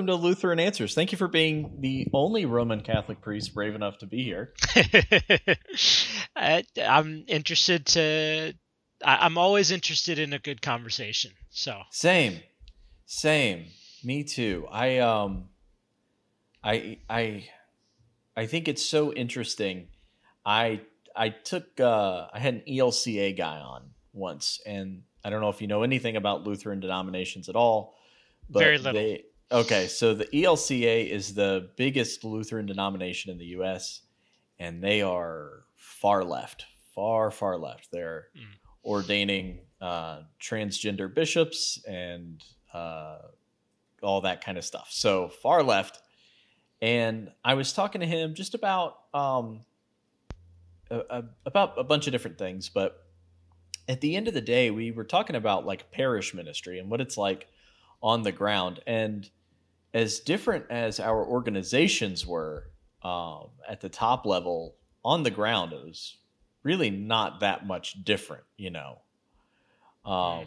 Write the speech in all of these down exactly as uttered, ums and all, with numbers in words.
to Lutheran Answers. Thank you for being the only Roman Catholic priest brave enough to be here. I, I'm interested to. I, I'm always interested in a good conversation. So Same, same. Me too. I um, I I I think it's so interesting. I I took uh, I had an E L C A guy on once, and I don't know if you know anything about Lutheran denominations at all, very but little. they okay. So the E L C A is the biggest Lutheran denomination in the U S, and they are far left, far far left. They're Mm. ordaining uh, transgender bishops and uh, all that kind of stuff. So far left. And I was talking to him just about um, a, a, about a bunch of different things, but at the end of the day, we were talking about like parish ministry and what it's like on the ground. And as different as our organizations were um, at the top level, on the ground, it was really not that much different, you know. Um,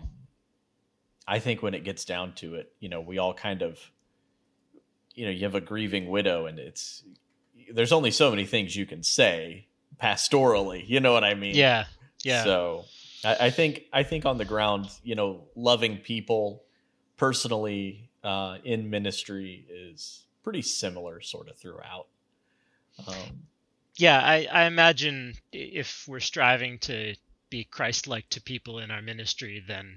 I think when it gets down to it, you know, we all kind of, you know, you have a grieving widow, and it's there's only so many things you can say pastorally, you know what I mean? Yeah, yeah. So I, I think I think on the ground, you know, loving people personally uh, in ministry is pretty similar, sort of throughout. Um, Yeah, I, I imagine if we're striving to be Christ-like to people in our ministry, then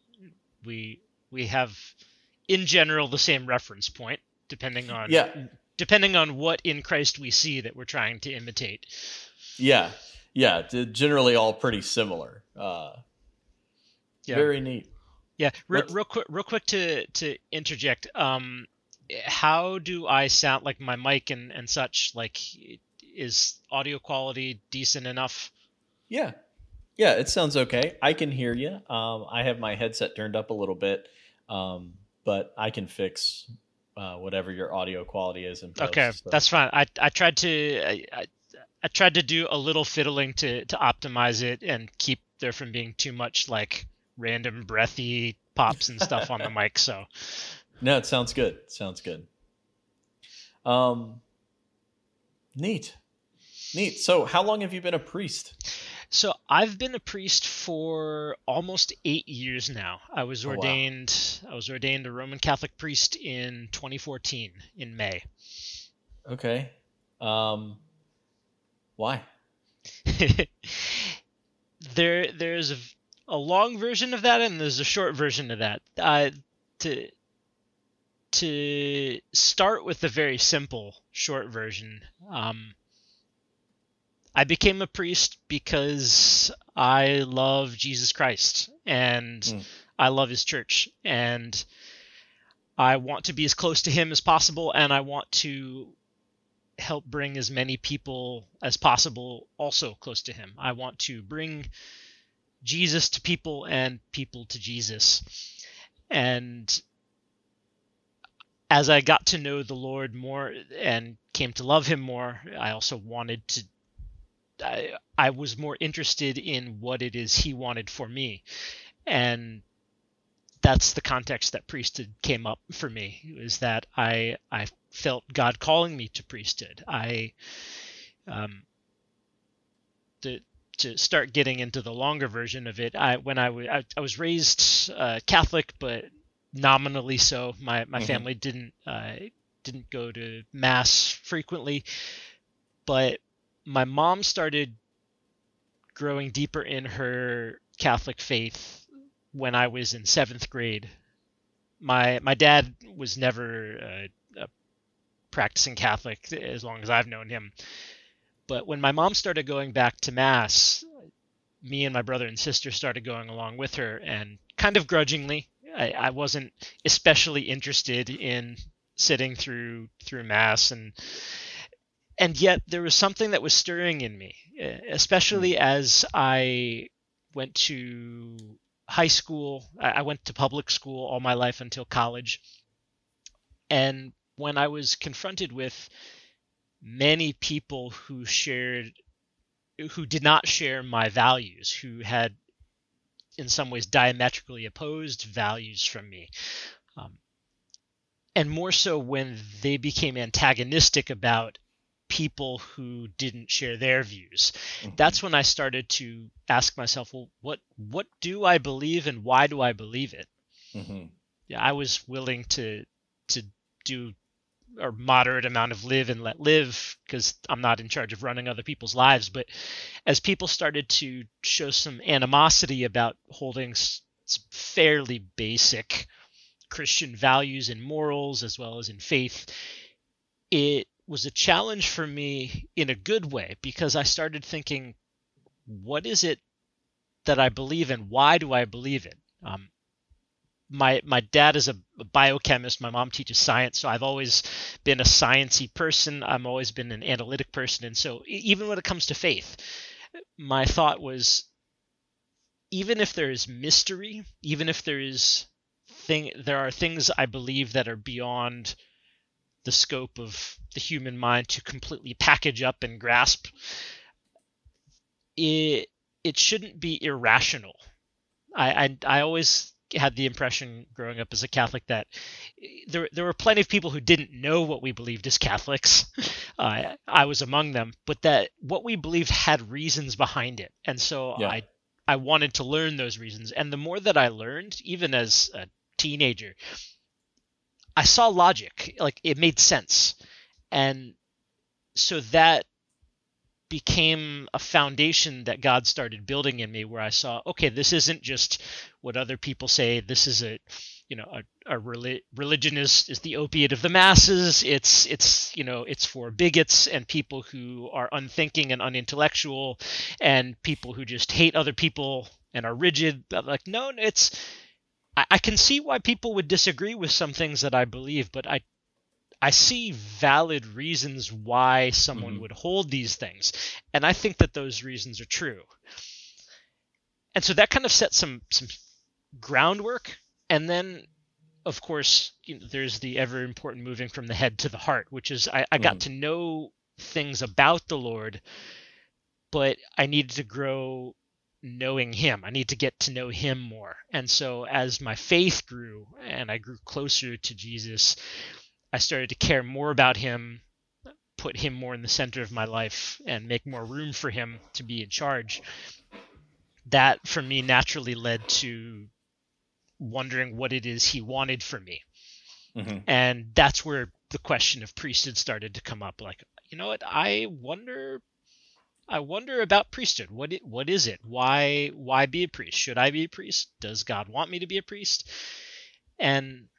we we have, in general, the same reference point, depending on yeah, depending on what in Christ we see that we're trying to imitate. yeah, yeah. d- Generally, all pretty similar. Uh, Yeah. Very neat. Yeah, real, Let's- real quick, real quick to to interject. Um, how do I sound like my mic and and such? Like, is audio quality decent enough? Yeah, yeah. It sounds okay. I can hear you. Um, I have my headset turned up a little bit, um, but I can fix uh, whatever your audio quality is in post. Okay, so. that's fine. I I tried to I, I, I tried to do a little fiddling to to optimize it and keep there from being too much like random breathy pops and stuff on the mic. So No, it sounds good. It sounds good. Um, neat, neat. So, how long have you been a priest? so I've been a priest for almost eight years now. I was Oh, wow. ordained I was ordained a Roman Catholic priest in twenty fourteen in May. Okay. Um, why? there there's a, a long version of that and there's a short version of that. Uh, to to start with the very simple short version, um, I became a priest because I love Jesus Christ and Mm. I love his church, and I want to be as close to him as possible, and I want to help bring as many people as possible also close to him. I want to bring Jesus to people and people to Jesus. And as I got to know the Lord more and came to love him more, I also wanted to I, I was more interested in what it is he wanted for me. And that's the context that priesthood came up for me, is that I I felt God calling me to priesthood. I um to to start getting into the longer version of it, I when I, w- I, I was raised uh, Catholic, but nominally so. My my Mhm. family didn't uh, didn't go to mass frequently, but my mom started growing deeper in her Catholic faith when I was in seventh grade. My my dad was never uh, a practicing Catholic as long as I've known him. But when my mom started going back to mass, me and my brother and sister started going along with her, and kind of grudgingly. I, I wasn't especially interested in sitting through through mass, and and yet there was something that was stirring in me, especially mm. as I went to high school. I went to public school all my life until college. And when I was confronted with many people who shared, who did not share my values, who had in some ways diametrically opposed values from me, um, and more so when they became antagonistic about people who didn't share their views. Mm-hmm. That's when I started to ask myself, well, what what do I believe and why do I believe it? Mm-hmm. Yeah, I was willing to to do a moderate amount of live and let live because I'm not in charge of running other people's lives. But as people started to show some animosity about holding some fairly basic Christian values and morals as well as in faith, it was a challenge for me in a good way, because I started thinking, what is it that I believe in? Why do I believe it? Um, my my dad is a, a biochemist. My mom teaches science, so I've always been a sciencey person. I've always been an analytic person, and so even when it comes to faith, my thought was, even if there is mystery, even if there is thing, there are things I believe that are beyond the scope of the human mind to completely package up and grasp, it it shouldn't be irrational. I I, I always had the impression growing up as a Catholic that there there were plenty of people who didn't know what we believed as Catholics. Uh, I was among them, but that what we believed had reasons behind it, and so yeah. I I wanted to learn those reasons. And the more that I learned, even as a teenager, I saw logic, like it made sense, and so that became a foundation that God started building in me, where I saw, okay, this isn't just what other people say. This is a, you know, a, a relig- religion is, is the opiate of the masses. It's, it's, you know, it's for bigots and people who are unthinking and unintellectual and people who just hate other people and are rigid. But like, no, it's, I, I can see why people would disagree with some things that I believe, but I, I see valid reasons why someone mm-hmm. would hold these things. And I think that those reasons are true. And so that kind of set some some groundwork. And then, of course, you know, there's the ever important moving from the head to the heart, which is I, I mm-hmm. got to know things about the Lord, but I needed to grow knowing him. I need to get to know him more. And so as my faith grew and I grew closer to Jesus, I started to care more about him, put him more in the center of my life, and make more room for him to be in charge. That, for me, naturally led to wondering what it is he wanted from me. Mm-hmm. And that's where the question of priesthood started to come up. Like, you know what? I wonder, I wonder about priesthood. What it, what is it? Why, why be a priest? Should I be a priest? Does God want me to be a priest? And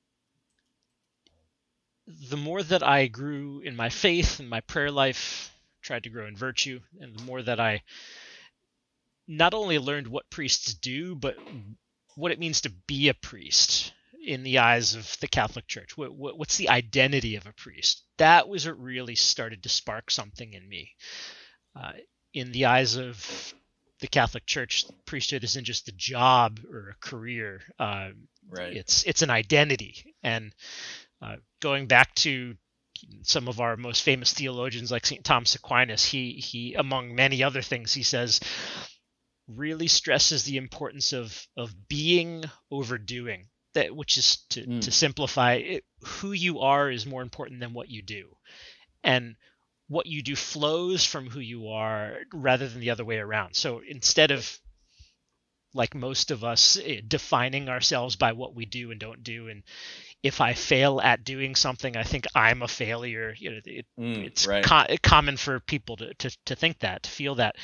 the more that I grew in my faith and my prayer life, tried to grow in virtue, and the more that I not only learned what priests do, but what it means to be a priest in the eyes of the Catholic Church. What, what, what's the identity of a priest? That was what really started to spark something in me. Uh, in the eyes of the Catholic Church, priesthood isn't just a job or a career. Uh, right. It's it's an identity. And Uh, going back to some of our most famous theologians like Saint Thomas Aquinas, he, he, among many other things, he says, really stresses the importance of, of being over doing, that, which is to, mm. to simplify it, who you are is more important than what you do. And what you do flows from who you are rather than the other way around. So instead of, like most of us, defining ourselves by what we do and don't do, and if I fail at doing something, I think I'm a failure. You know, it, mm, it's right. co- common for people to, to, to think that, to feel that.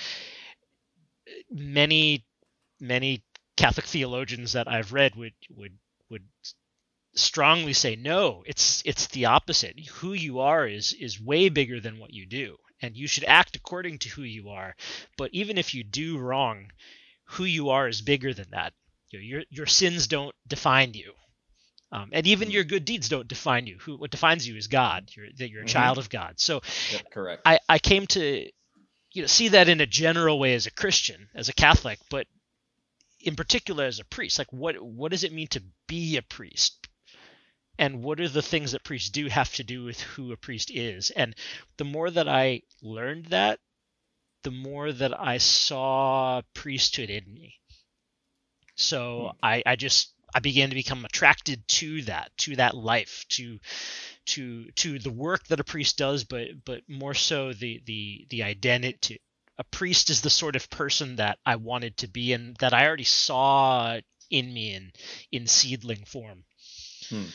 Many, many Catholic theologians that I've read would would would strongly say, no, it's it's the opposite. Who you are is is way bigger than what you do, and you should act according to who you are. But even if you do wrong, who you are is bigger than that. You know, your your sins don't define you. Um, and even your good deeds don't define you. Who, what defines you is God. You're, that you're a mm-hmm. child of God. So yep, correct. I, I came to you know see that in a general way as a Christian, as a Catholic, but in particular as a priest. Like, what what does it mean to be a priest? And what are the things that priests do have to do with who a priest is? And the more that I learned that, the more that I saw priesthood in me. So hmm. I, I just I began to become attracted to that, to that life, to to to the work that a priest does, but but more so the the the identity. A priest is the sort of person that I wanted to be, and that I already saw in me in in seedling form. Hmm.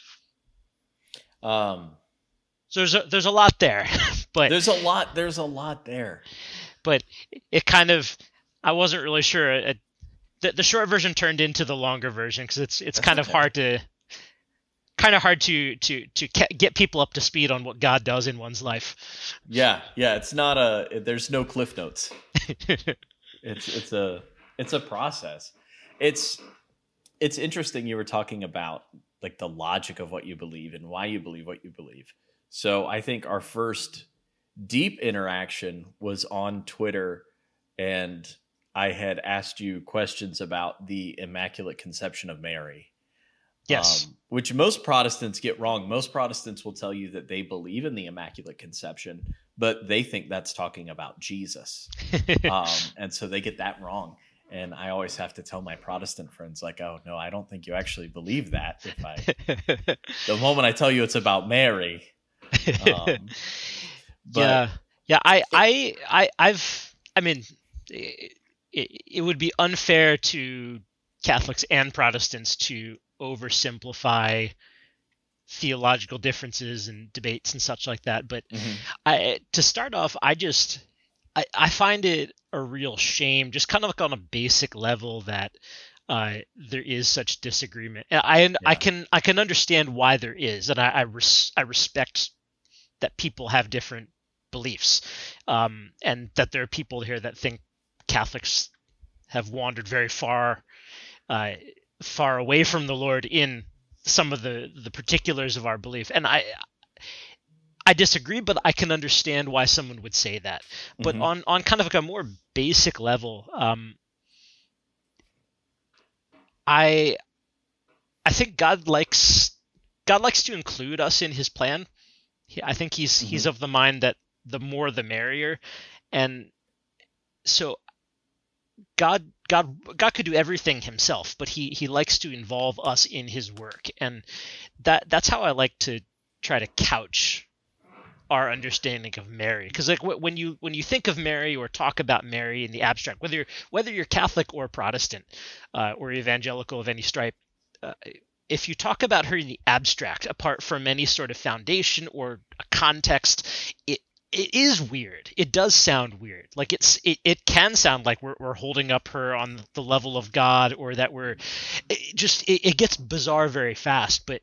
Um, so there's a, there's a lot there, but there's a lot there's a lot there. But it kind of, I wasn't really sure. It, the, the short version turned into the longer version because it's it's That's kind okay. of hard to kind of hard to to to get people up to speed on what God does in one's life. Yeah, yeah. It's not a. There's no cliff notes. it's it's a it's a process. It's it's interesting. You were talking about like the logic of what you believe and why you believe what you believe. So I think our first deep interaction was on Twitter, and I had asked you questions about the Immaculate Conception of Mary. Yes. Um, which most Protestants get wrong. Most Protestants will tell you that they believe in the Immaculate Conception, but they think that's talking about Jesus. um, and so they get that wrong. And I always have to tell my Protestant friends, like, oh, no, I don't think you actually believe that. If I, the moment I tell you it's about Mary. Um, but yeah. Yeah. I, I, I, I've, I mean, it, it would be unfair to Catholics and Protestants to oversimplify theological differences and debates and such like that. But mm-hmm. I, to start off, I just, I, I find it a real shame, just kind of like on a basic level, that uh, there is such disagreement. I yeah. I can I can understand why there is, and I I, res, I respect that people have different beliefs, um, and that there are people here that think Catholics have wandered very far, uh, far away from the Lord in some of the the particulars of our belief, and I. I disagree, but I can understand why someone would say that. But mm-hmm. on, on kind of like a more basic level, um, I I think God likes God likes to include us in His plan. He, I think He's mm-hmm. He's of the mind that the more the merrier, and so God God God could do everything Himself, but He He likes to involve us in His work, and that that's how I like to try to couch our understanding of Mary, because like when you when you think of Mary or talk about Mary in the abstract, whether you're whether you're Catholic or Protestant uh, or evangelical of any stripe, uh, if you talk about her in the abstract, apart from any sort of foundation or a context, it it is weird. It does sound weird. Like it's it, it can sound like we're we're holding up her on the level of God, or that we're it just it, it gets bizarre very fast, but.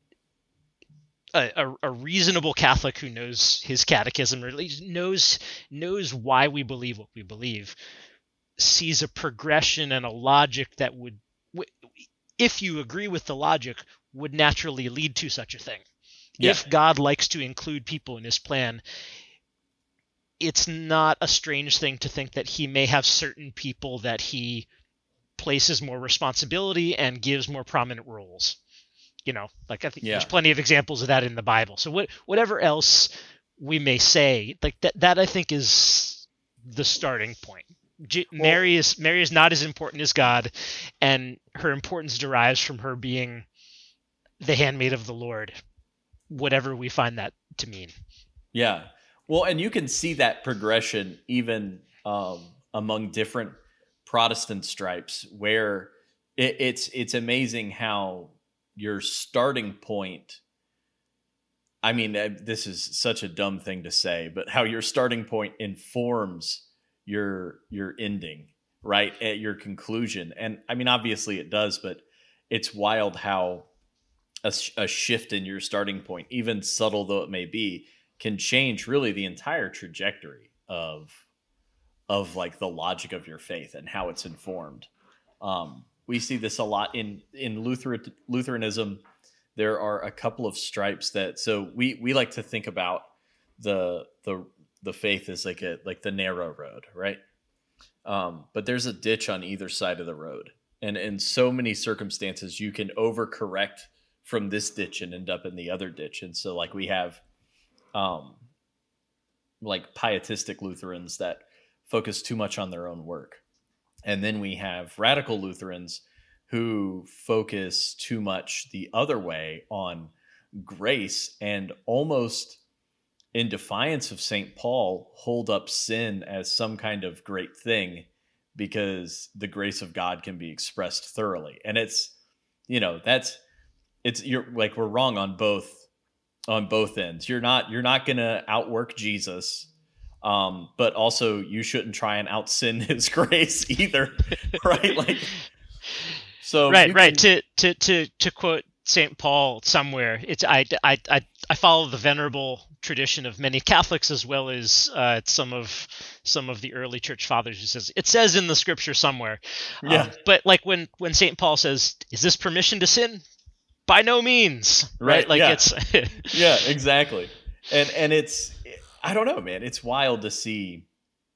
A, a reasonable Catholic who knows his catechism, or at least knows knows why we believe what we believe, sees a progression and a logic that would, if you agree with the logic, would naturally lead to such a thing. Yeah. If God likes to include people in His plan, it's not a strange thing to think that He may have certain people that He places more responsibility and gives more prominent roles. You know, like I think yeah. there's plenty of examples of that in the Bible. So what, whatever else we may say, like that, that I think is the starting point. G- well, Mary is Mary is not as important as God, and her importance derives from her being the handmaid of the Lord, whatever we find that to mean. Yeah. Well, and you can see that progression even um, among different Protestant stripes, where it, it's it's amazing how your starting point, I mean, this is such a dumb thing to say, but how your starting point informs your your ending, right? At your conclusion. And I mean, obviously it does, but it's wild how a, a shift in your starting point, even subtle though it may be, can change really the entire trajectory of of like the logic of your faith and how it's informed. Um, We see this a lot in in Lutheran, Lutheranism. There are a couple of stripes that so we we like to think about the the the faith as like a like the narrow road, right? Um, but there's a ditch on either side of the road, and in so many circumstances, you can overcorrect from this ditch and end up in the other ditch. And so, like we have, um, like pietistic Lutherans that focus too much on their own work. And then we have radical Lutherans who focus too much the other way on grace and almost in defiance of Saint Paul hold up sin as some kind of great thing because the grace of God can be expressed thoroughly. And it's, you know, that's, it's, you're like, we're wrong on both, on both ends. You're not, you're not going to outwork Jesus. Um, but also you shouldn't try and out sin his grace either. Right. Like, so right, right. Can, to, to, to, to quote Saint Paul somewhere, it's, I, I, I, I follow the venerable tradition of many Catholics as well as uh, some of some of the early church fathers who says it says in the scripture somewhere. Yeah. Um, but like when, when Saint Paul says, is this permission to sin? By no means. Right. Right. Like yeah. it's, yeah, exactly. And, and it's, I don't know, man, it's wild to see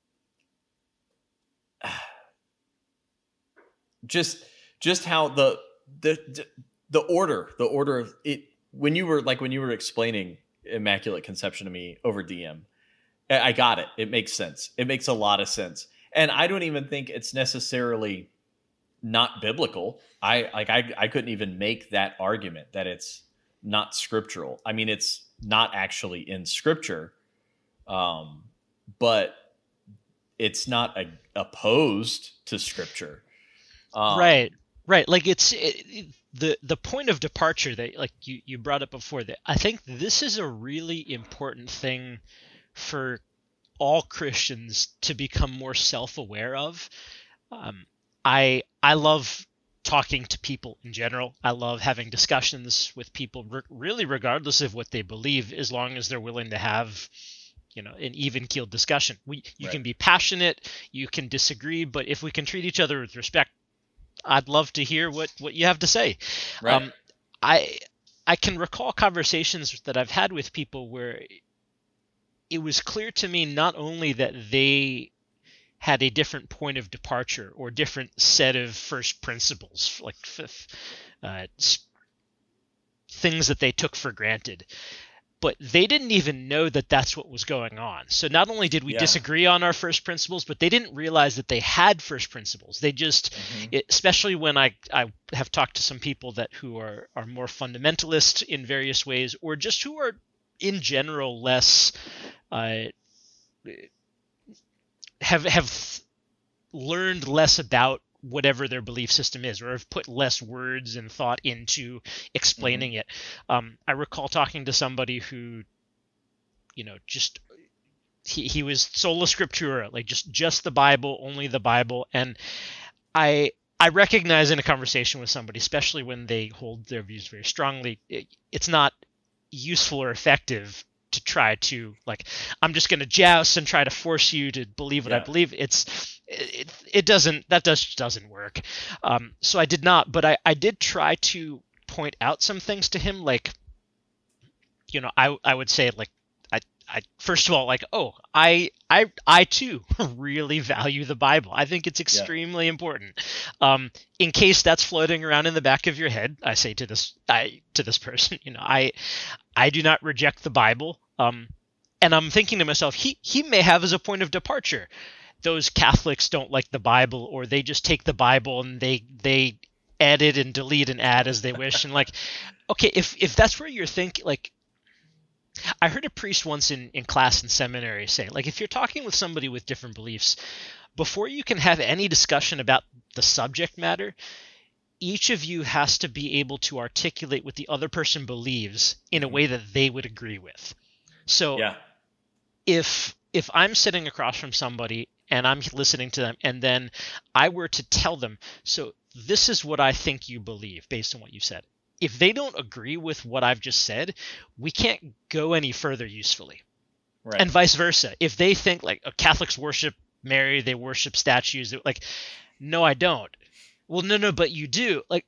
just, just how the, the, the order, the order of it, when you were like, when you were explaining Immaculate Conception to me over D M, I got it. It makes sense. It makes a lot of sense. And I don't even think it's necessarily not biblical. I like, I, I couldn't even make that argument that it's not scriptural. I mean, it's not actually in scripture, um, but it's not a, opposed to scripture. Um, right. Right. Like it's it, the the point of departure that like you, you brought up before, that I think this is a really important thing for all Christians to become more self-aware of. Um, I I love talking to people in general. I love having discussions with people re- really regardless of what they believe, as long as they're willing to have, you know, an even-keeled discussion. We you Right. can be passionate, you can disagree, but if we can treat each other with respect, I'd love to hear what, what you have to say. Right. Um, I I can recall conversations that I've had with people where it was clear to me not only that they had a different point of departure or different set of first principles, like uh, things that they took for granted, but they didn't even know that that's what was going on. So not only did we Yeah. disagree on our first principles, but they didn't realize that they had first principles. They just, Mhm. it, especially when I, I have talked to some people that who are, are more fundamentalist in various ways, or just who are in general less, uh, have have learned less about whatever their belief system is, or have put less words and thought into explaining mm-hmm. it. Um, I recall talking to somebody who, you know, just he, he was sola scriptura, like just just the Bible, only the Bible. And I I recognize in a conversation with somebody, especially when they hold their views very strongly, it, it's not useful or effective to try to, like, I'm just going to joust and try to force you to believe what yeah. I believe. It's it, it doesn't that does doesn't work. Um, so I did not, but I, I did try to point out some things to him, like, you know, I I would say, like, I I first of all, like, oh, I I I too really value the Bible. I think it's extremely yeah. important. Um, in case that's floating around in the back of your head, I say to this I to this person, you know, I I do not reject the Bible. Um, and I'm thinking to myself, he he may have as a point of departure, those Catholics don't like the Bible, or they just take the Bible and they they edit and delete and add as they wish. And like, okay, if if that's where you're thinking, like, I heard a priest once in, in class in seminary say, like, if you're talking with somebody with different beliefs, before you can have any discussion about the subject matter, each of you has to be able to articulate what the other person believes in a way that they would agree with. So yeah. if if I'm sitting across from somebody and I'm listening to them, and then I were to tell them, so this is what I think you believe based on what you said. If they don't agree with what I've just said, we can't go any further usefully. Right. And vice versa. If they think, like, oh, Catholics worship Mary, they worship statues, like, no, I don't. Well, no, no, but you do. Like,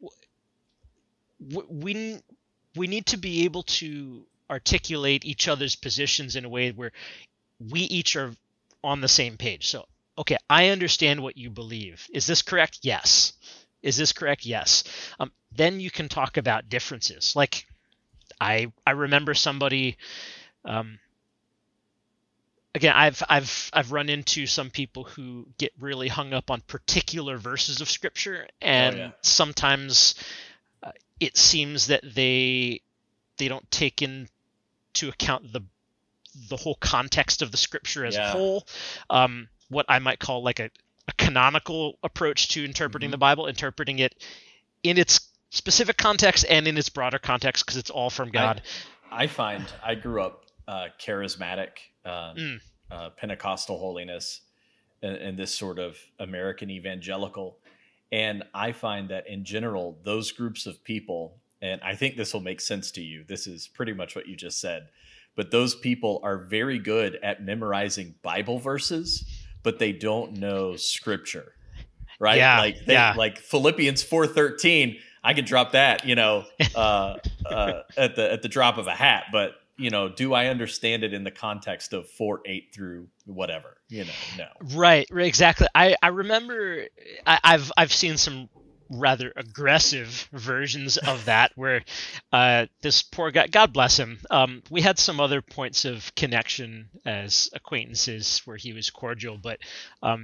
we we need to be able to articulate each other's positions in a way where we each are on the same page. So, okay, I understand what you believe. Is this correct? Yes. Is this correct? Yes. Um, then you can talk about differences. Like, I I remember somebody, um, again, I've I've I've run into some people who get really hung up on particular verses of scripture, and Oh, yeah. sometimes uh, it seems that they they don't take into account the the whole context of the scripture as Yeah. a whole. Um, what I might call like a, a canonical approach to interpreting Mhm. the Bible, interpreting it in its specific context and in its broader context, because it's all from God. I, I find I grew up uh, charismatic, uh, Mm. uh, Pentecostal holiness, and, and this sort of American evangelical. And I find that in general, those groups of people, and I think this will make sense to you. This is pretty much what you just said. But those people are very good at memorizing Bible verses, but they don't know scripture, right? Yeah, like they, yeah. like Philippians four thirteen. I could drop that, you know, uh, uh, at the at the drop of a hat. But you know, do I understand it in the context of four eight through whatever? You know, no. Right, right, exactly. I, I remember I, I've I've seen some rather aggressive versions of that where uh, this poor guy, God bless him, um, we had some other points of connection as acquaintances where he was cordial, but um,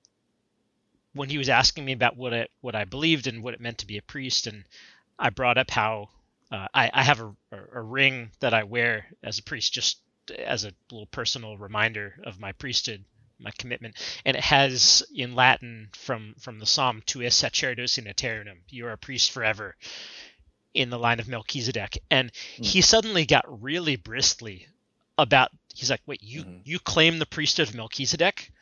when he was asking me about what it, what I believed and what it meant to be a priest, and I brought up how uh, I, I have a, a ring that I wear as a priest, just as a little personal reminder of my priesthood, my commitment, and it has in Latin from from the Psalm, "Tu es sacerdote in aeternum," you are a priest forever, in the line of Melchizedek, and Mm. he suddenly got really bristly about. He's like, "Wait, you Mhm. you claim the priesthood of Melchizedek?"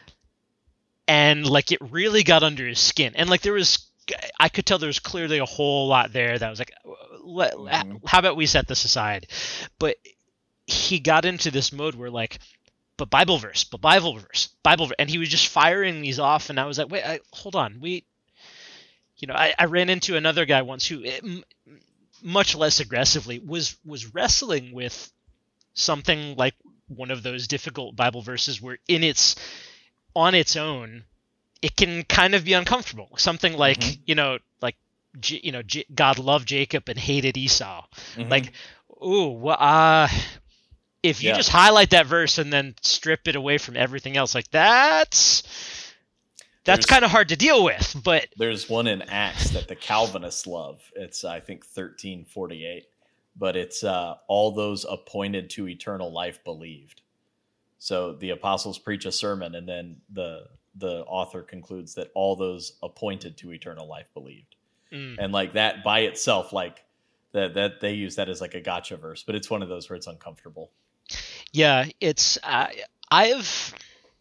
And like it really got under his skin, and like there was, I could tell there was clearly a whole lot there that was like, let, Mhm. how about we set this aside? But he got into this mode where like, but Bible verse, but Bible verse, Bible verse, and he was just firing these off, and I was like, wait, I, hold on, we, you know, I, I ran into another guy once who, it, m- much less aggressively, was was wrestling with something like one of those difficult Bible verses where in its on its own, it can kind of be uncomfortable. Something like, Mhm. you know, like, J- you know, J- God loved Jacob and hated Esau. Mhm. Like, ooh, well, uh, if you Yeah. just highlight that verse and then strip it away from everything else, like that's that's There's- kind of hard to deal with. But There's one in Acts that the Calvinists love. It's, I think, thirteen forty-eight. But it's uh, all those appointed to eternal life believed. So the apostles preach a sermon, and then the the author concludes that all those appointed to eternal life believed. mm, And like that by itself, like that that they use that as like a gotcha verse. But it's one of those where it's uncomfortable. yeah, it's uh, I've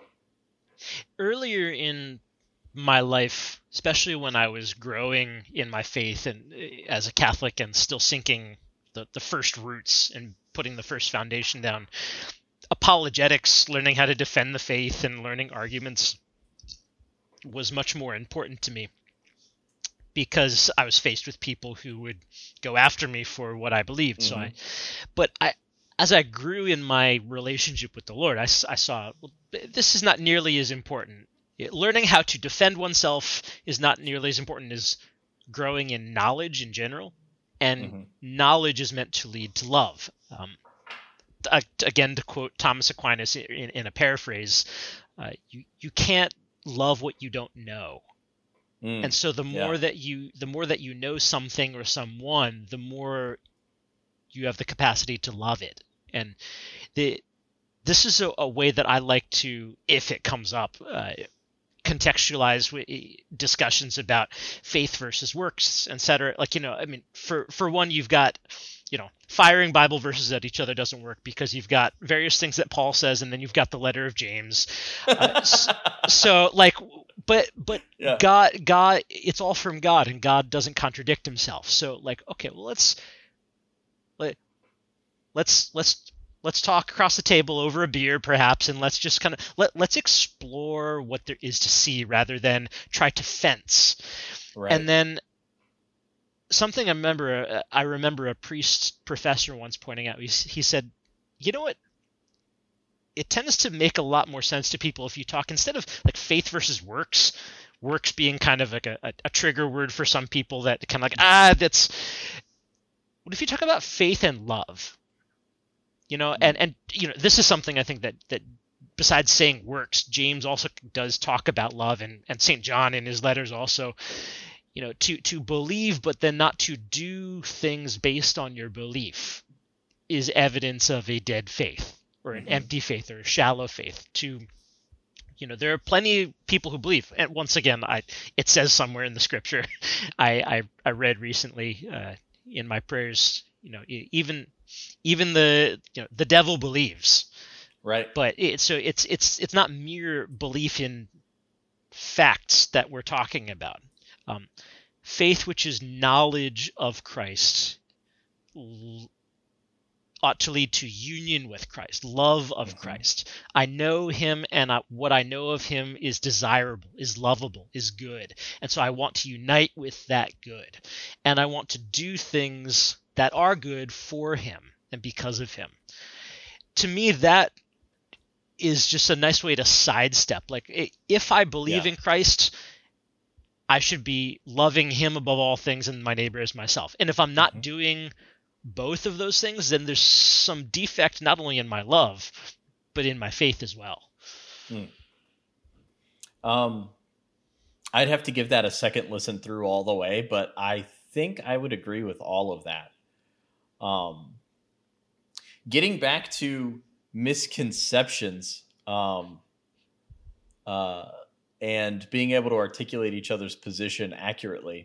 earlier in my life, especially when I was growing in my faith and uh, as a Catholic and still sinking the, the first roots and putting the first foundation down, apologetics, learning how to defend the faith and learning arguments was much more important to me because I was faced with people who would go after me for what I believed. So Mhm. I, but I, as I grew in my relationship with the Lord, I, s- I saw well, this is not nearly as important. It- learning how to defend oneself is not nearly as important as growing in knowledge in general. And Mhm. knowledge is meant to lead to love. Um, uh, again, to quote Thomas Aquinas in, in a paraphrase, uh, you you can't love what you don't know. Mm. And so the more Yeah. that you the more that you know something or someone, the more you have the capacity to love it. And the this is a, a way that I like to, if it comes up, uh, contextualize w- discussions about faith versus works, et cetera. Like, you know, I mean, for for one, you've got, you know, firing Bible verses at each other doesn't work because you've got various things that Paul says, and then you've got the letter of James. Uh, s- so, like, but but Yeah. God God, it's all from God, and God doesn't contradict himself. So, like, okay, well, let's let let's let's let's talk across the table over a beer perhaps, and let's just kind of let, let's explore what there is to see rather than try to fence. Right. And then something I remember uh, I remember a priest professor once pointing out, he, he said, you know what, it tends to make a lot more sense to people if you talk instead of like faith versus works, works being kind of like a, a, a trigger word for some people that kind of like, ah, that's, what if you talk about faith and love? You know, and, and you know, this is something I think that, that besides saying works, James also does talk about love, and, and Saint John in his letters also, you know, to, to believe but then not to do things based on your belief is evidence of a dead faith or an mm-hmm. empty faith or a shallow faith. To, you know, there are plenty of people who believe, and once again, I it says somewhere in the scripture, I, I, I read recently uh, in my prayers, you know, even even the you know the devil believes. Right. But it, so it's it's it's not mere belief in facts that we're talking about. Um, faith, which is knowledge of Christ, l- ought to lead to union with Christ, love of mm-hmm. Christ. I know him, and I, what I know of him is desirable, is lovable, is good. And so I want to unite with that good. And I want to do things that are good for him and because of him. To me, that is just a nice way to sidestep. Like, if I believe yeah. in Christ, I should be loving him above all things and my neighbor as myself. And if I'm not mm-hmm. doing both of those things, then there's some defect not only in my love, but in my faith as well. Mm. Um, I'd have to give that a second listen through all the way, but I think I would agree with all of that. Um, getting back to misconceptions um, uh, and being able to articulate each other's position accurately,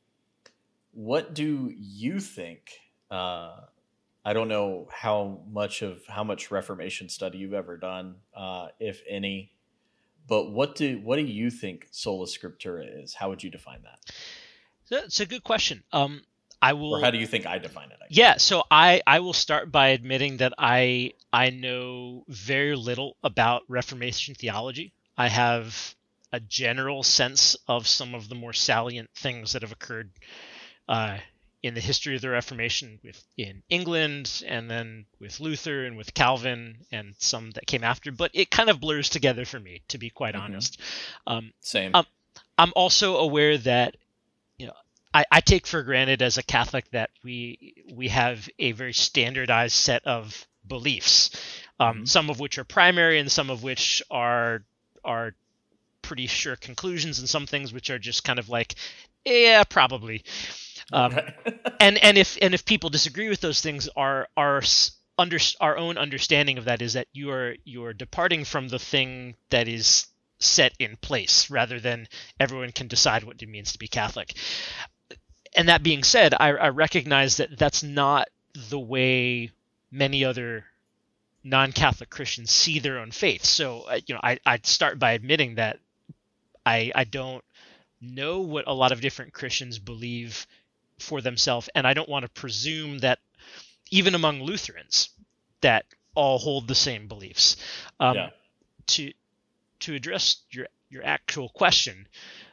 what do you think? Uh, I don't know how much of how much Reformation study you've ever done, uh, if any, but what do what do you think sola scriptura is? How would you define that? That's a good question. Um, I will. Or how do you think I define it? I yeah, so I, I will start by admitting that I I know very little about Reformation theology. I have a general sense of some of the more salient things that have occurred uh, in the history of the Reformation with in England, and then with Luther and with Calvin and some that came after. But it kind of blurs together for me, to be quite mm-hmm. honest. Um, Same. Um, I'm also aware that, you know, I, I take for granted as a Catholic that we we have a very standardized set of beliefs, um, mm-hmm. some of which are primary and some of which are are pretty sure conclusions, and some things which are just kind of like, yeah, probably. Um, and and if and if people disagree with those things, our our under our own understanding of that is that you are you are departing from the thing that is set in place, rather than everyone can decide what it means to be Catholic. And that being said, I, I recognize that that's not the way many other non-Catholic Christians see their own faith. So, uh, you know, I I'd start by admitting that I I don't know what a lot of different Christians believe for themselves, and I don't want to presume that even among Lutherans that all hold the same beliefs. Um, yeah. To to address your your actual question,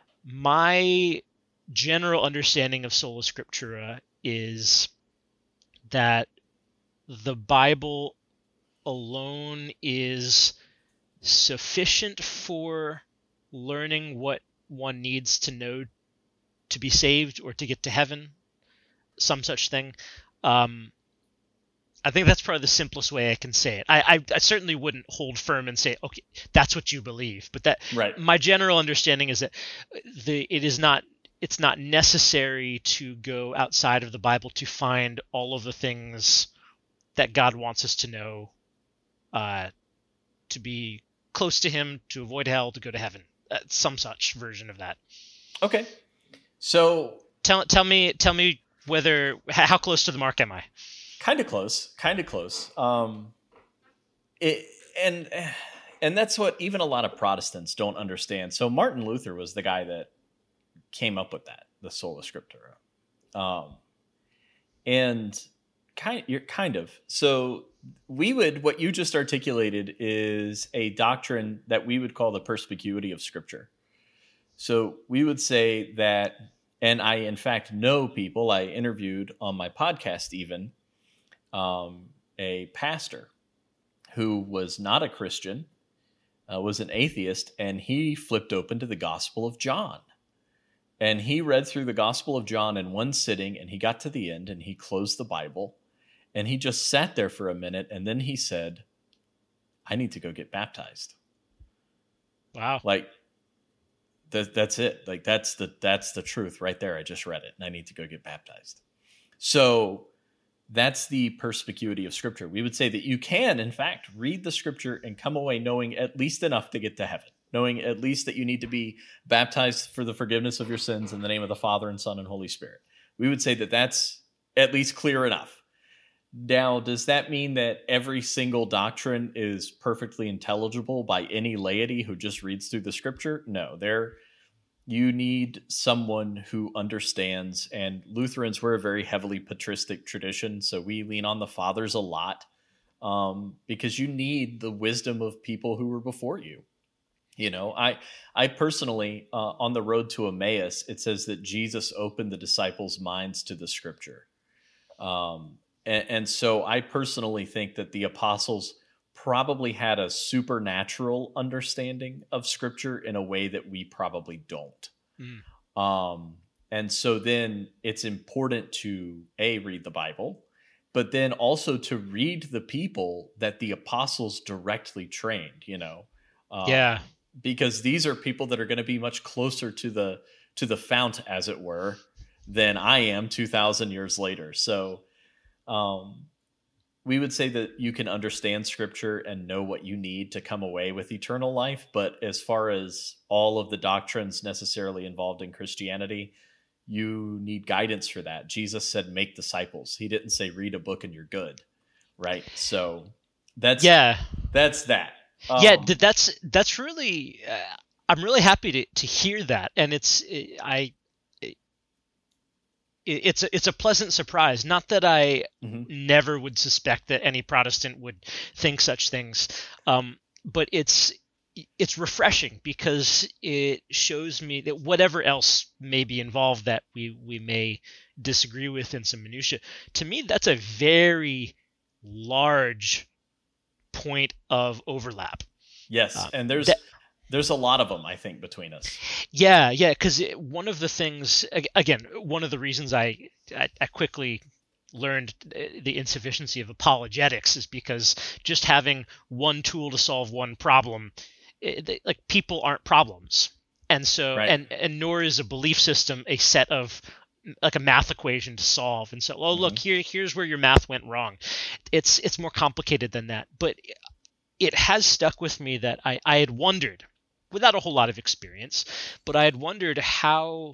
my general understanding of sola scriptura is that the Bible alone is sufficient for learning what one needs to know to be saved or to get to heaven, some such thing. Um, I think that's probably the simplest way I can say it. I, I, I certainly wouldn't hold firm and say, okay, that's what you believe. But that right. my general understanding is that the it is not it's not necessary to go outside of the Bible to find all of the things that God wants us to know, uh, to be close to Him, to avoid hell, to go to heaven. Uh, some such version of that. Okay. So tell tell me tell me whether how close to the mark am I? Kind of close, kind of close. Um, it and and that's what even a lot of Protestants don't understand. So Martin Luther was the guy that came up with that, the sola scriptura, um, and kind you're kind of so we would what you just articulated is a doctrine that we would call the perspicuity of Scripture. So we would say that, and I in fact know people I interviewed on my podcast even. Um, a pastor who was not a Christian, uh, was an atheist, and he flipped open to the Gospel of John. And he read through the Gospel of John in one sitting, and he got to the end, and he closed the Bible, and he just sat there for a minute, and then he said, I need to go get baptized. Wow. Like that, that's it. Like that's the, that's the truth right there. I just read it and I need to go get baptized. So that's the perspicuity of Scripture. We would say that you can, in fact, read the Scripture and come away knowing at least enough to get to heaven, knowing at least that you need to be baptized for the forgiveness of your sins in the name of the Father and Son and Holy Spirit. We would say that that's at least clear enough. Now, does that mean that every single doctrine is perfectly intelligible by any laity who just reads through the Scripture? No, there. You need someone who understands, and Lutherans, we're a very heavily patristic tradition, so we lean on the fathers a lot um, because you need the wisdom of people who were before you. You know, I I personally, uh, on the road to Emmaus, it says that Jesus opened the disciples' minds to the Scripture. Um, and, and so I personally think that the apostles probably had a supernatural understanding of Scripture in a way that we probably don't. Mm. Um, and so then it's important to A, read the Bible, but then also to read the people that the apostles directly trained, you know? Um, yeah. Because these are people that are going to be much closer to the, to the fount, as it were, than I am two thousand years later. So, um, we would say that you can understand Scripture and know what you need to come away with eternal life. But as far as all of the doctrines necessarily involved in Christianity, you need guidance for that. Jesus said, make disciples. He didn't say, read a book and you're good. Right. So that's, yeah, that's that. Um, yeah. That's, that's really, uh, I'm really happy to, to hear that. And it's, I, It's a, it's a pleasant surprise. Not that I mm-hmm. never would suspect that any Protestant would think such things, um, but it's it's refreshing because it shows me that whatever else may be involved that we, we may disagree with in some minutia, to me that's a very large point of overlap. Yes, uh, and there's... That, There's a lot of them, I think, between us. Yeah, yeah, because one of the things, again, one of the reasons I, I, I quickly learned the insufficiency of apologetics is because just having one tool to solve one problem, it, like people aren't problems. And so, right. and, and nor is a belief system a set of, like a math equation to solve. And so, oh, mm-hmm. look, here, here's where your math went wrong. It's, it's more complicated than that. But it has stuck with me that I, I had wondered, without a whole lot of experience, but I had wondered how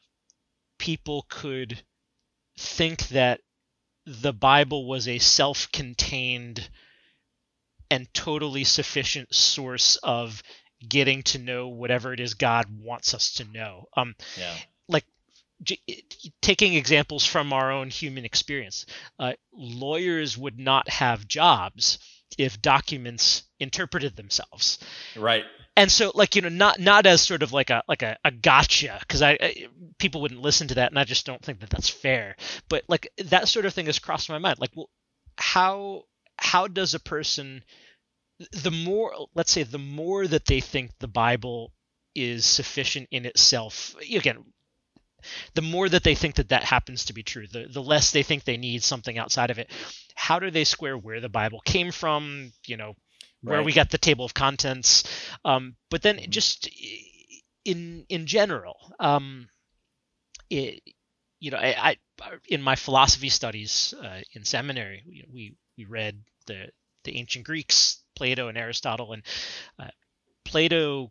people could think that the Bible was a self-contained and totally sufficient source of getting to know whatever it is God wants us to know. Um, yeah. Like j- taking examples from our own human experience, uh, lawyers would not have jobs if documents interpreted themselves. Right. And so, like, you know, not not as sort of like a like a, a gotcha, because I, I people wouldn't listen to that, and I just don't think that that's fair. But like that sort of thing has crossed my mind. Like, well, how how does a person, the more, let's say, the more that they think the Bible is sufficient in itself, again, the more that they think that that happens to be true, the the less they think they need something outside of it. How do they square where the Bible came from? You know. Where right. we got the table of contents, um, but then just in in general, um, it, you know, I, I in my philosophy studies uh, in seminary, we, we we read the the ancient Greeks, Plato and Aristotle, and uh, Plato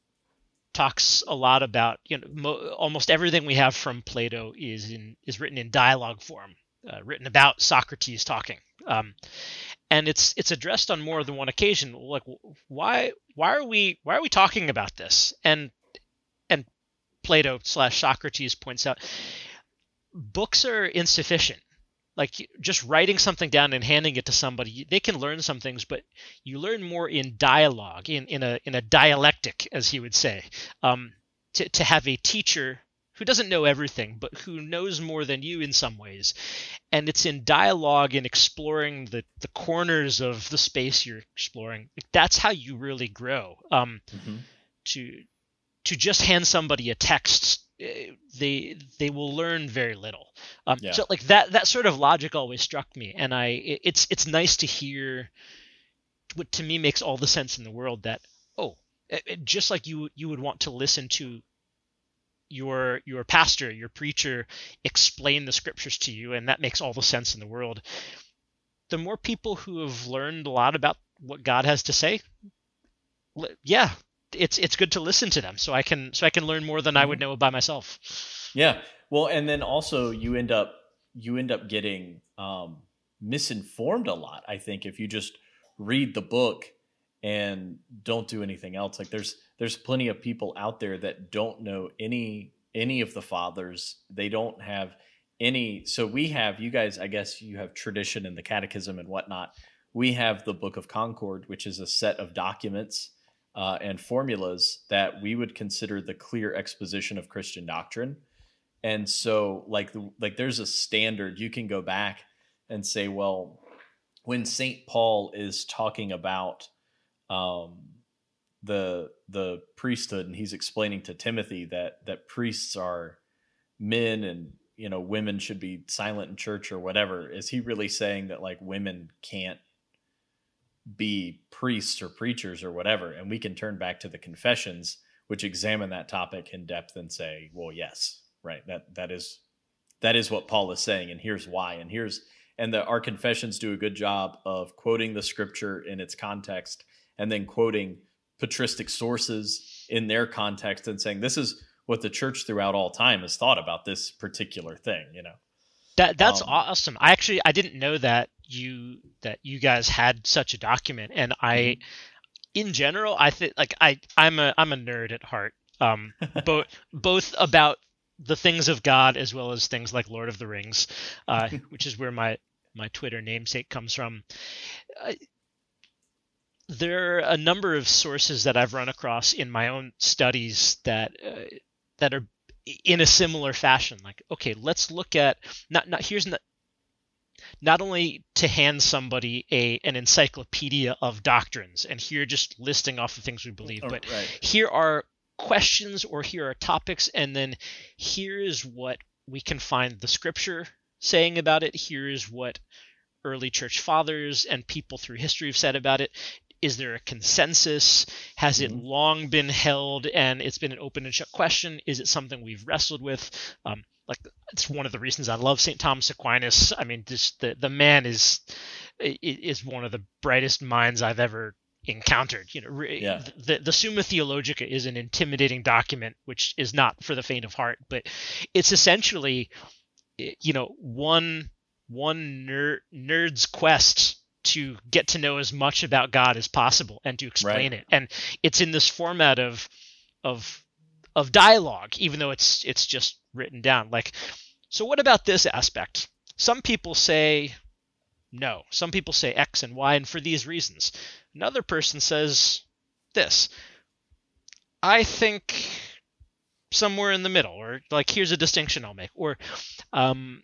talks a lot about, you know, mo- almost everything we have from Plato is in is written in dialogue form, uh, written about Socrates talking. Um, And it's it's addressed on more than one occasion. Like, why why are we why are we talking about this? And and Plato slash Socrates points out, books are insufficient. Like, just writing something down and handing it to somebody, they can learn some things, but you learn more in dialogue, in in a in a dialectic, as he would say. Um, to to have a teacher who doesn't know everything, but who knows more than you in some ways. And it's in dialogue and exploring the, the corners of the space you're exploring. That's how you really grow. Um, mm-hmm. To to just hand somebody a text, they they will learn very little. Um, yeah. So like that that sort of logic always struck me, and I it's it's nice to hear what to me makes all the sense in the world. That oh, it, it- just like you you would want to listen to your your pastor, your preacher explain the scriptures to you, and that makes all the sense in the world. The more people who have learned a lot about what God has to say, yeah, it's it's good to listen to them, so I can so I can learn more than I would Mhm. know by myself. Yeah. Well, and then also you end up you end up getting um, misinformed a lot. I think if you just read the book and don't do anything else, like there's there's plenty of people out there that don't know any any of the fathers. They don't have any. So we have you guys. I guess you have tradition and the catechism and whatnot. We have the Book of Concord, which is a set of documents uh, and formulas that we would consider the clear exposition of Christian doctrine. And so like the, like there's a standard you can go back and say, well, when Saint Paul is talking about um, the the priesthood, and he's explaining to Timothy that that priests are men, and you know women should be silent in church or whatever, is he really saying that like women can't be priests or preachers or whatever? And we can turn back to the confessions, which examine that topic in depth and say, well, yes, right, that that is that is what Paul is saying, and here's why, and here's and the our confessions do a good job of quoting the scripture in its context, and then quoting patristic sources in their context, and saying this is what the church throughout all time has thought about this particular thing. You know, That that's um, awesome. I actually I didn't know that you that you guys had such a document, and I mhm. in general I think like I I'm a I'm a nerd at heart. Um, both both about the things of God as well as things like Lord of the Rings, uh, which is where my my Twitter namesake comes from. Uh, there are a number of sources that I've run across in my own studies that uh, that are in a similar fashion. Like, okay, let's look at not not here's not not only to hand somebody a an encyclopedia of doctrines, and here just listing off the things we believe, Oh, but right, here are questions or here are topics, and then here is what we can find the scripture saying about it. Here is what early church fathers and people through history have said about it. Is there a consensus? Has it hmm long been held and it's been an open and shut question? Is it something we've wrestled with? Um, like it's one of the reasons I love Saint Thomas Aquinas. I mean, just the the man is is one of the brightest minds I've ever encountered. You know, yeah, the the Summa Theologica is an intimidating document, which is not for the faint of heart, but it's essentially, you know, one one ner- nerd's quest to get to know as much about God as possible and to right, explain it. And it's in this format of of of dialogue, even though it's it's just written down. Like, so what about this aspect? Some people say no. Some people say X and Y, and for these reasons. Another person says this. I think somewhere in the middle, or like here's a distinction I'll make, or um,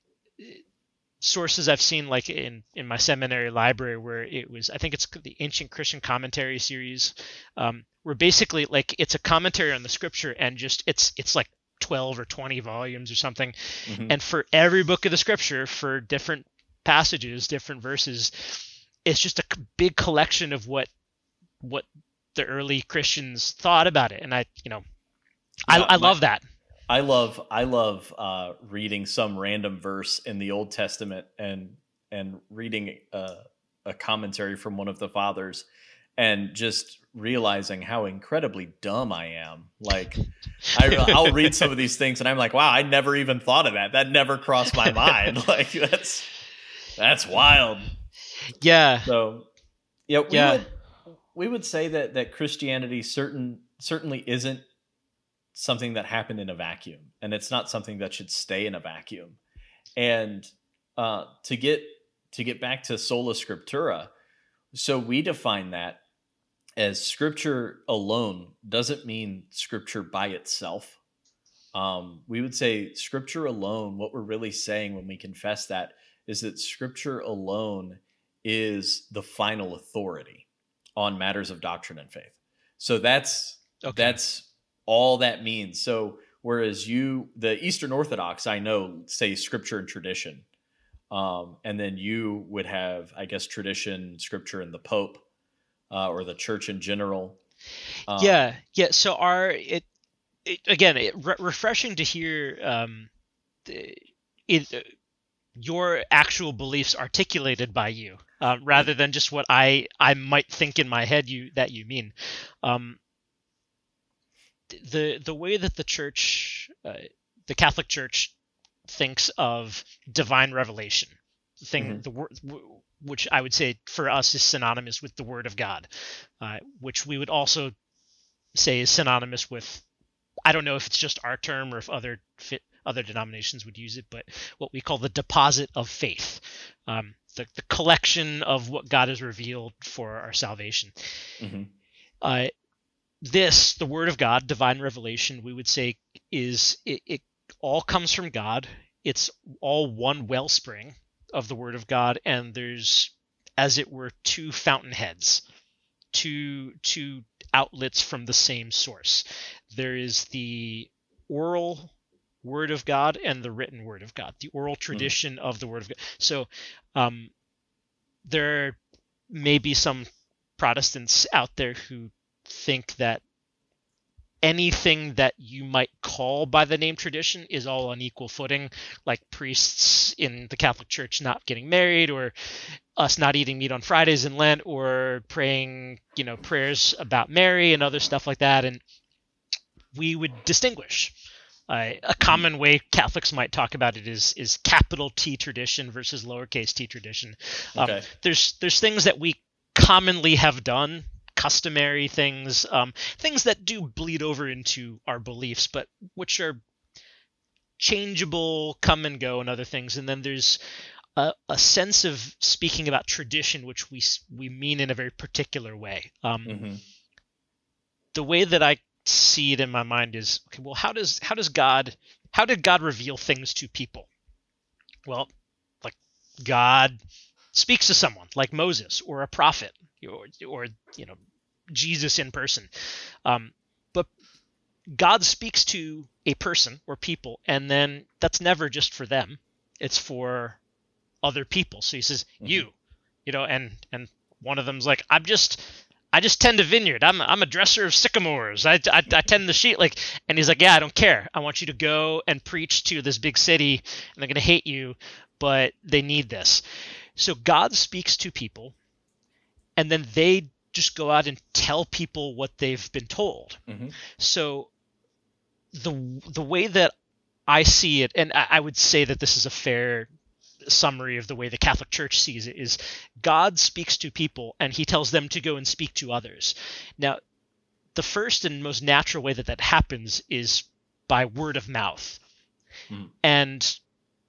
sources I've seen like in in my seminary library where it was, I think it's the Ancient Christian Commentary series, um, where basically like it's a commentary on the scripture, and just it's it's like twelve or twenty volumes or something, hmm and for every book of the scripture, for different passages, different verses, it's just a big collection of what what the early Christians thought about it. And I, you know, I, yeah. I My love that. I love I love uh, reading some random verse in the Old Testament and and reading a, a commentary from one of the fathers, and just realizing how incredibly dumb I am. Like I I'll read some of these things and I'm like, wow, I never even thought of that. That never crossed my mind. Like that's that's wild. Yeah, So yeah, we yeah. would we would say that that Christianity certain certainly isn't something that happened in a vacuum, and it's not something that should stay in a vacuum. And uh, to get to get back to sola scriptura, so we define that as scripture alone doesn't mean scripture by itself. Um, we would say scripture alone. What we're really saying when we confess that is that scripture alone is the final authority on matters of doctrine and faith. So that's Okay. that's all that means. So whereas you, the Eastern Orthodox, I know, say scripture and tradition, um, and then you would have, I guess, tradition, scripture, and the Pope. uh, or the church in general. Um, Yeah, yeah. So our it, it again, it, re- refreshing to hear um, the, it, uh, your actual beliefs articulated by you, uh, rather than just what I I might think in my head you that you mean. Um, the the way that the church, uh, the Catholic Church, thinks of divine revelation, the thing mhm. the word, which I would say for us is synonymous with the Word of God, uh, which we would also say is synonymous with, I don't know if it's just our term or if other fit, other denominations would use it, but what we call the deposit of faith, um, the, the collection of what God has revealed for our salvation. Mm-hmm. Uh, this, the Word of God, divine revelation, we would say is it, it all comes from God. It's all one wellspring of the Word of God, and there's, as it were, two fountainheads, two two outlets from the same source. There is the oral Word of God and the written Word of God, the oral tradition mm-hmm. of the Word of God. So um, there may be some Protestants out there who think that anything that you might call by the name tradition is all on equal footing, like priests in the Catholic Church not getting married, or us not eating meat on Fridays in Lent, or praying, you know, prayers about Mary and other stuff like that. And we would distinguish. Uh, a common way Catholics might talk about it is is capital T tradition versus lowercase t tradition. Um, okay. There's there's things that we commonly have done, customary things, um, things that do bleed over into our beliefs, but which are changeable, come and go, and other things. And then there's a, a sense of speaking about tradition, which we we mean in a very particular way. Um, mm-hmm. The way that I see it in my mind is, okay, well, how does how does God how did God reveal things to people? Well, like God speaks to someone like Moses or a prophet, or, or you know, Jesus in person. Um, but God speaks to a person or people, and then that's never just for them. It's for other people. So he says, mm-hmm. you, you know, and and one of them's like, I'm just I just tend a vineyard. I'm I'm a dresser of sycamores. I, I, I tend the sheep. Like, and he's like, yeah, I don't care. I want you to go and preach to this big city, and they're going to hate you, but they need this. So God speaks to people, and then they just go out and tell people what they've been told. Mm-hmm. So the the way that I see it, and I, I would say that this is a fair summary of the way the Catholic Church sees it, is God speaks to people and he tells them to go and speak to others. Now, the first and most natural way that that happens is by word of mouth. Mm. And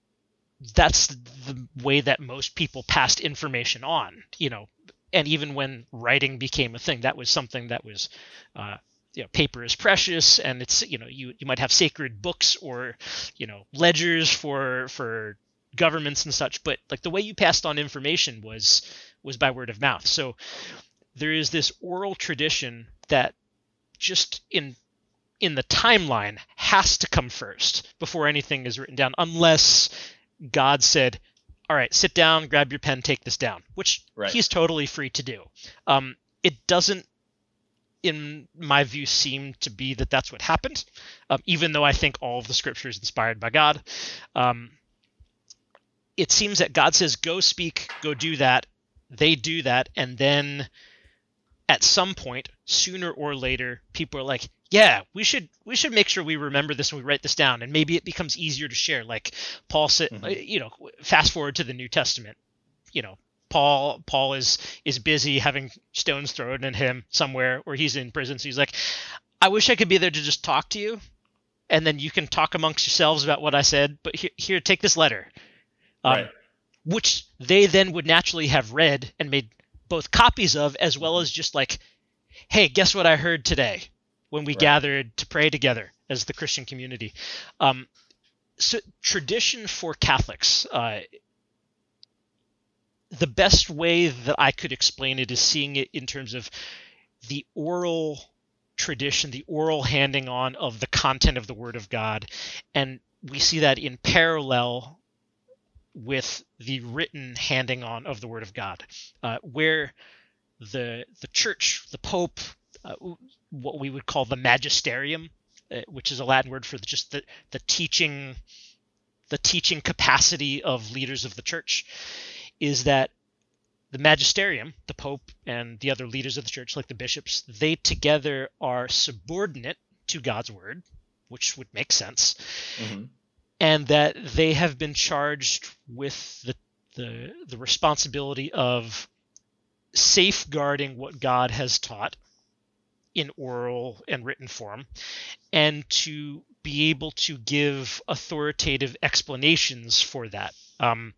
that's the way that most people passed information on, you know, and even when writing became a thing, that was something that was, uh, you know, paper is precious, and it's, you know, you, you might have sacred books or, you know, ledgers for, for, governments and such, but like the way you passed on information was was by word of mouth. So there is this oral tradition that just in in the timeline has to come first before anything is written down, unless God said, all right, sit down, grab your pen, take this down, which right. he's totally free to do. Um, it doesn't, in my view, seem to be that that's what happened, um, even though I think all of the scripture is inspired by God. Um, It seems that God says, go speak, go do that. They do that. And then at some point, sooner or later, people are like, yeah, we should we should make sure we remember this and we write this down. And maybe it becomes easier to share. Like Paul said, mm-hmm. you know, fast forward to the New Testament, you know, Paul Paul is is busy having stones thrown at him somewhere, or he's in prison. So he's like, I wish I could be there to just talk to you. And then you can talk amongst yourselves about what I said. But here, here take this letter. Um, right. Which they then would naturally have read and made both copies of, as well as just like, hey, guess what I heard today when we right. gathered to pray together as the Christian community. Um, so tradition for Catholics, uh, the best way that I could explain it is seeing it in terms of the oral tradition, the oral handing on of the content of the Word of God. And we see that in parallel with the written handing on of the Word of God, uh, where the the church, the Pope, uh, what we would call the magisterium, uh, which is a Latin word for the, just the the teaching the teaching capacity of leaders of the church, is that the magisterium, the Pope and the other leaders of the church, like the bishops, they together are subordinate to God's word, which would make sense, mm-hmm. and that they have been charged with the, the the responsibility of safeguarding what God has taught in oral and written form, and to be able to give authoritative explanations for that. Um,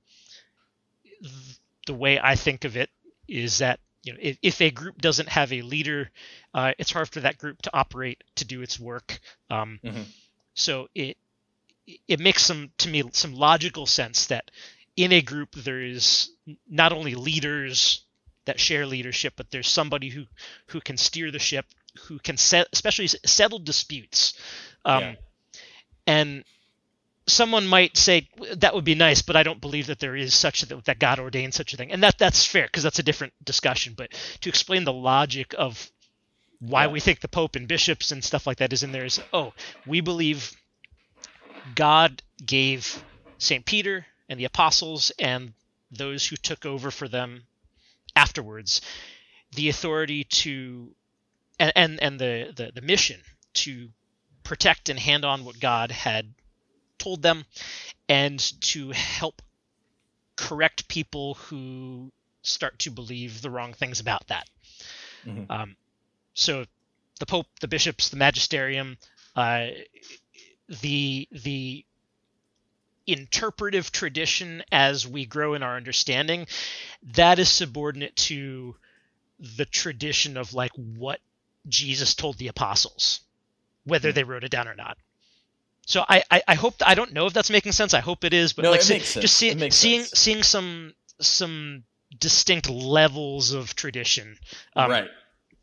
the way I think of it is that, you know, if, if a group doesn't have a leader, uh, it's hard for that group to operate, to do its work. Um, mm-hmm. So it it makes some, to me, some logical sense that in a group there is not only leaders that share leadership, but there's somebody who, who can steer the ship, who can set, especially settle disputes. Um, yeah. And someone might say that would be nice, but I don't believe that there is such a, that God ordained such a thing. And that that's fair, because that's a different discussion. But to explain the logic of why yeah. we think the Pope and bishops and stuff like that is in there is, oh, we believe God gave Saint Peter and the apostles and those who took over for them afterwards the authority to and and, and the, the, the mission to protect and hand on what God had told them, and to help correct people who start to believe the wrong things about that. Mm-hmm. Um, so the Pope, the bishops, the magisterium, uh, the the interpretive tradition as we grow in our understanding, that is subordinate to the tradition of like what Jesus told the apostles, whether mm-hmm. they wrote it down or not. So I, I, I hope, I don't know if that's making sense. I hope it is, but no, like it see, makes sense. just see, it makes seeing sense. seeing some some distinct levels of tradition. Um, right.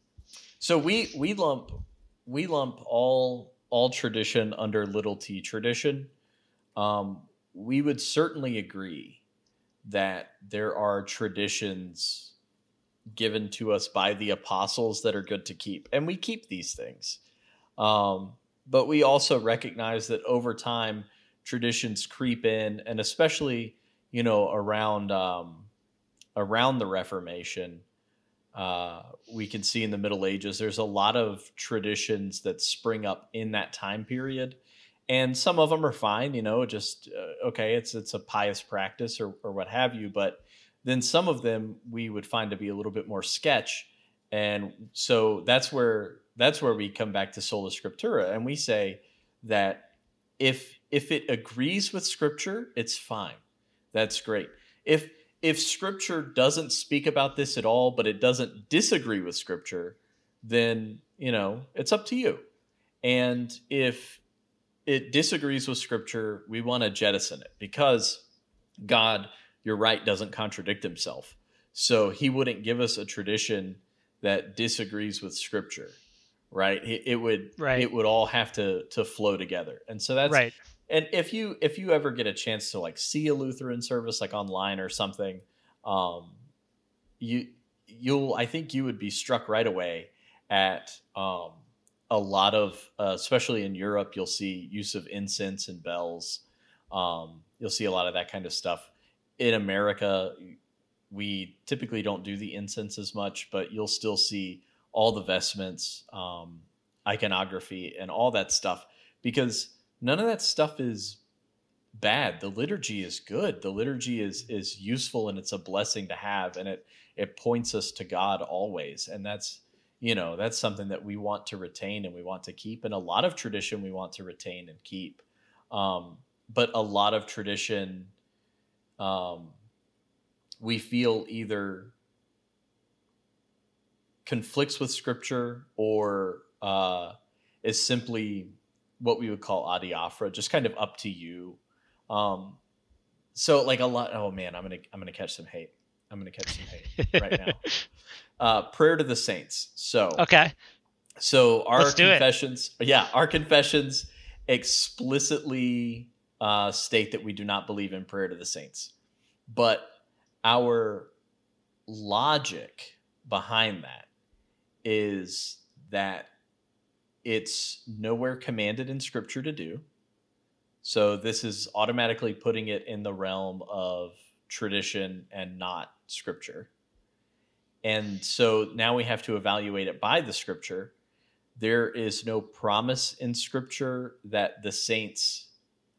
So we we lump we lump all all tradition under little t tradition. Um, we would certainly agree that there are traditions given to us by the apostles that are good to keep, and we keep these things. Um, But we also recognize that over time, traditions creep in, and especially, you know, around um, around the Reformation, uh, we can see in the Middle Ages, there's a lot of traditions that spring up in that time period, and some of them are fine, you know, just uh, okay, it's it's a pious practice or or what have you. But then some of them we would find to be a little bit more sketch, and so that's where. That's where we come back to Sola Scriptura, and we say that if if it agrees with Scripture, it's fine. That's great. If if Scripture doesn't speak about this at all, but it doesn't disagree with Scripture, then, you know, it's up to you. And if it disagrees with Scripture, we want to jettison it, because God, you're right, doesn't contradict himself. So he wouldn't give us a tradition that disagrees with Scripture. Right. It, it would, right. It would all have to, to flow together. And so that's right. And if you, if you ever get a chance to like see a Lutheran service, like online or something, um, you, you'll, I think you would be struck right away at, um, a lot of, uh, especially in Europe, you'll see use of incense and bells. Um, you'll see a lot of that kind of stuff. In America, we typically don't do the incense as much, but you'll still see all the vestments, um, iconography, and all that stuff, because none of that stuff is bad. The liturgy is good. The liturgy is is useful, and it's a blessing to have, and it it points us to God always. And that's, you know, that's something that we want to retain and we want to keep. And a lot of tradition we want to retain and keep. Um, but a lot of tradition, um, we feel either conflicts with Scripture or uh, is simply what we would call adiaphora, just kind of up to you. Um, so like a lot, oh man, I'm going to, I'm going to catch some hate. I'm going to catch some hate right now. Uh, prayer to the saints. So, okay. So our Let's do confessions, it. yeah, our confessions explicitly uh, state that we do not believe in prayer to the saints, but our logic behind that is that it's nowhere commanded in Scripture to do. So this is automatically putting it in the realm of tradition and not Scripture. And so now we have to evaluate it by the Scripture. There is no promise in Scripture that the saints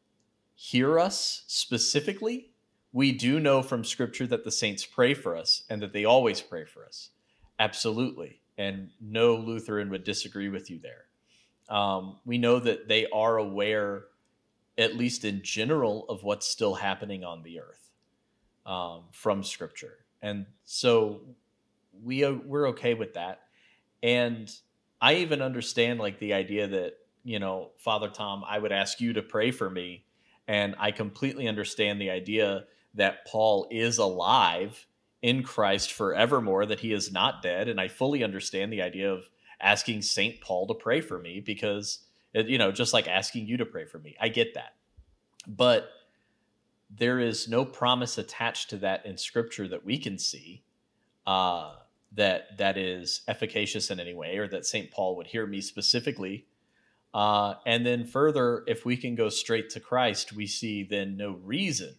hear us specifically. We do know from Scripture that the saints pray for us and that they always pray for us. Absolutely. And no Lutheran would disagree with you there. Um, we know that they are aware, at least in general, of what's still happening on the earth um, from Scripture. And so we, uh, we're okay with that. And I even understand like the idea that, you know, Father Tom, I would ask you to pray for me. And I completely understand the idea that Paul is alive in Christ forevermore, that he is not dead. And I fully understand the idea of asking Saint Paul to pray for me because, you know, just like asking you to pray for me. I get that. But there is no promise attached to that in Scripture that we can see uh, that that is efficacious in any way, or that Saint Paul would hear me specifically. Uh, and then further, if we can go straight to Christ, we see then no reason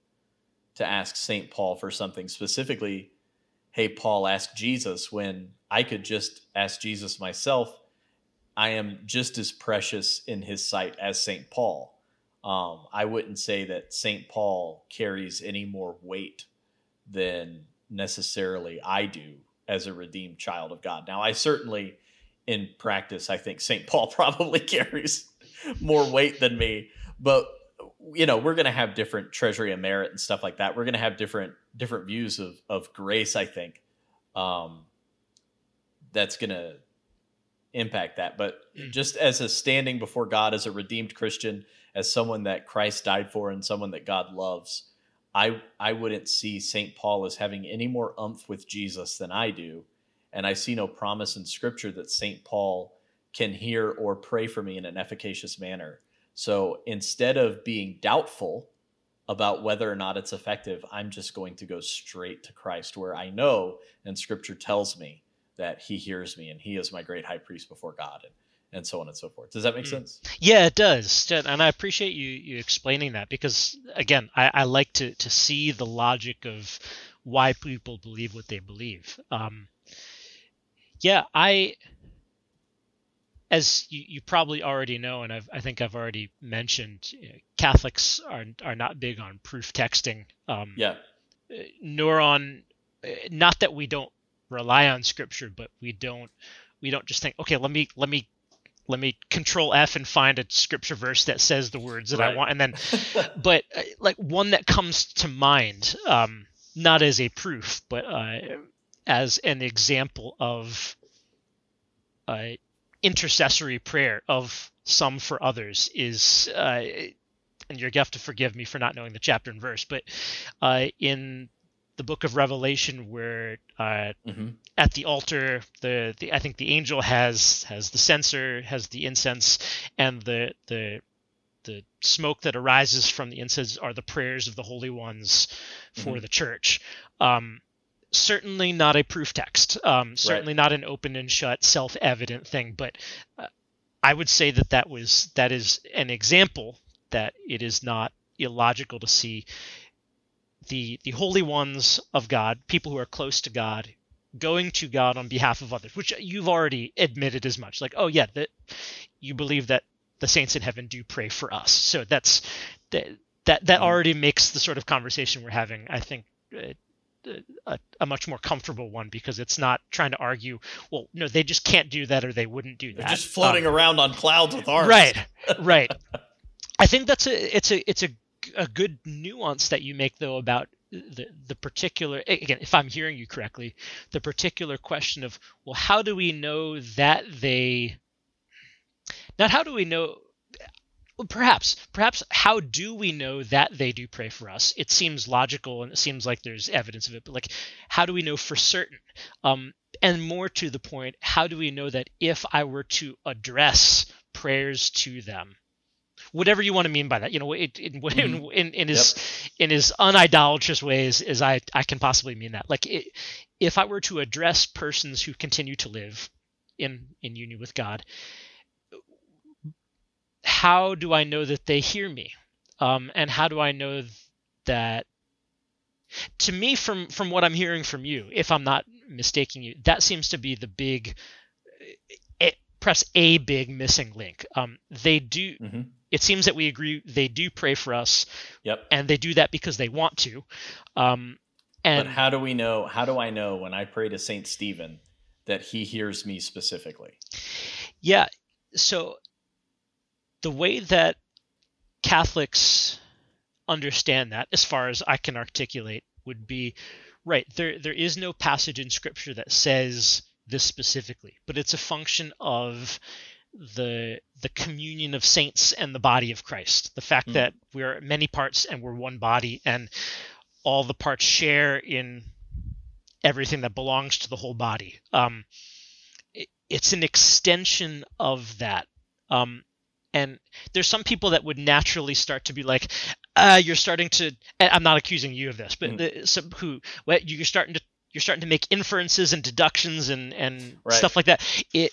to ask Saint Paul for something specifically. Hey, Paul, ask Jesus, when I could just ask Jesus myself. I am just as precious in his sight as Saint Paul. Um, I wouldn't say that Saint Paul carries any more weight than necessarily I do as a redeemed child of God. Now, I certainly, in practice, I think Saint Paul probably carries more weight than me, but you know, we're going to have different treasury of merit and stuff like that. We're going to have different, different views of, of grace, I think, um, that's going to impact that. But just as a standing before God as a redeemed Christian, as someone that Christ died for and someone that God loves, I, I wouldn't see Saint Paul as having any more umph with Jesus than I do. And I see no promise in Scripture that Saint Paul can hear or pray for me in an efficacious manner. So instead of being doubtful about whether or not it's effective, I'm just going to go straight to Christ, where I know, and Scripture tells me, that he hears me and he is my great high priest before God, and, and so on and so forth. Does that make mm. sense? Yeah, it does. And I appreciate you, you explaining that, because, again, I, I like to, to see the logic of why people believe what they believe. Um, yeah, I... As you, you probably already know, and I've, I think I've already mentioned, you know, Catholics are are not big on proof texting. Um, yeah. Nor on, not that we don't rely on Scripture, but we don't we don't just think, okay, let me let me let me Control F and find a Scripture verse that says the words that right. I want, and then, but uh, like one that comes to mind, um, not as a proof, but uh, as an example of. Uh, intercessory prayer of some for others is, uh, and you're going to have to forgive me for not knowing the chapter and verse, but uh, in the book of Revelation, where uh, mm-hmm. at the altar, the, the I think the angel has has the censer, has the incense, and the the the smoke that arises from the incense are the prayers of the holy ones for mm-hmm. the church. Um, Certainly not a proof text, um, certainly right. not an open and shut, self-evident thing, but uh, I would say that that was that is an example that it is not illogical to see the the holy ones of God, people who are close to God, going to God on behalf of others, which you've already admitted as much. Like, oh yeah, that you believe that the saints in heaven do pray for us. So that's that that, that mm-hmm. already makes the sort of conversation we're having, I think, uh, A, a much more comfortable one, because it's not trying to argue, well, no, they just can't do that or they wouldn't do that. They're just floating um, around on clouds with arms. Right, right. I think that's a it's a it's a, a good nuance that you make, though, about the the particular, again, if I'm hearing you correctly, the particular question of, well, how do we know that they, not how do we know, Well, perhaps, perhaps how do we know that they do pray for us? It seems logical and it seems like there's evidence of it, but like, how do we know for certain? Um, and more to the point, how do we know that if I were to address prayers to them, whatever you want to mean by that, you know, it, in, Mhm. in, in his Yep. in his unidolatrous ways as I, I can possibly mean that. Like, it, if I were to address persons who continue to live in in union with God, how do I know that they hear me? Um, and how do I know that? To me, from from what I'm hearing from you, if I'm not mistaking you, that seems to be the big, it, press a big missing link. Um, they do. hmm It seems that we agree they do pray for us, Yep. and they do that because they want to. Um, But and how do we know? How do I know when I pray to Saint Stephen that he hears me specifically? yeah, so the way that Catholics understand that, as far as I can articulate, would be right. There, there is no passage in Scripture that says this specifically, but it's a function of the the communion of saints and the body of Christ. The fact Mm. that we're many parts and we're one body, and all the parts share in everything that belongs to the whole body. Um, it, it's an extension of that. Um, and there's some people that would naturally start to be like, uh, you're starting to, and I'm not accusing you of this, but Mhm. the, some who, well, you're starting to, you're starting to make inferences and deductions and, and Right. stuff like that. It,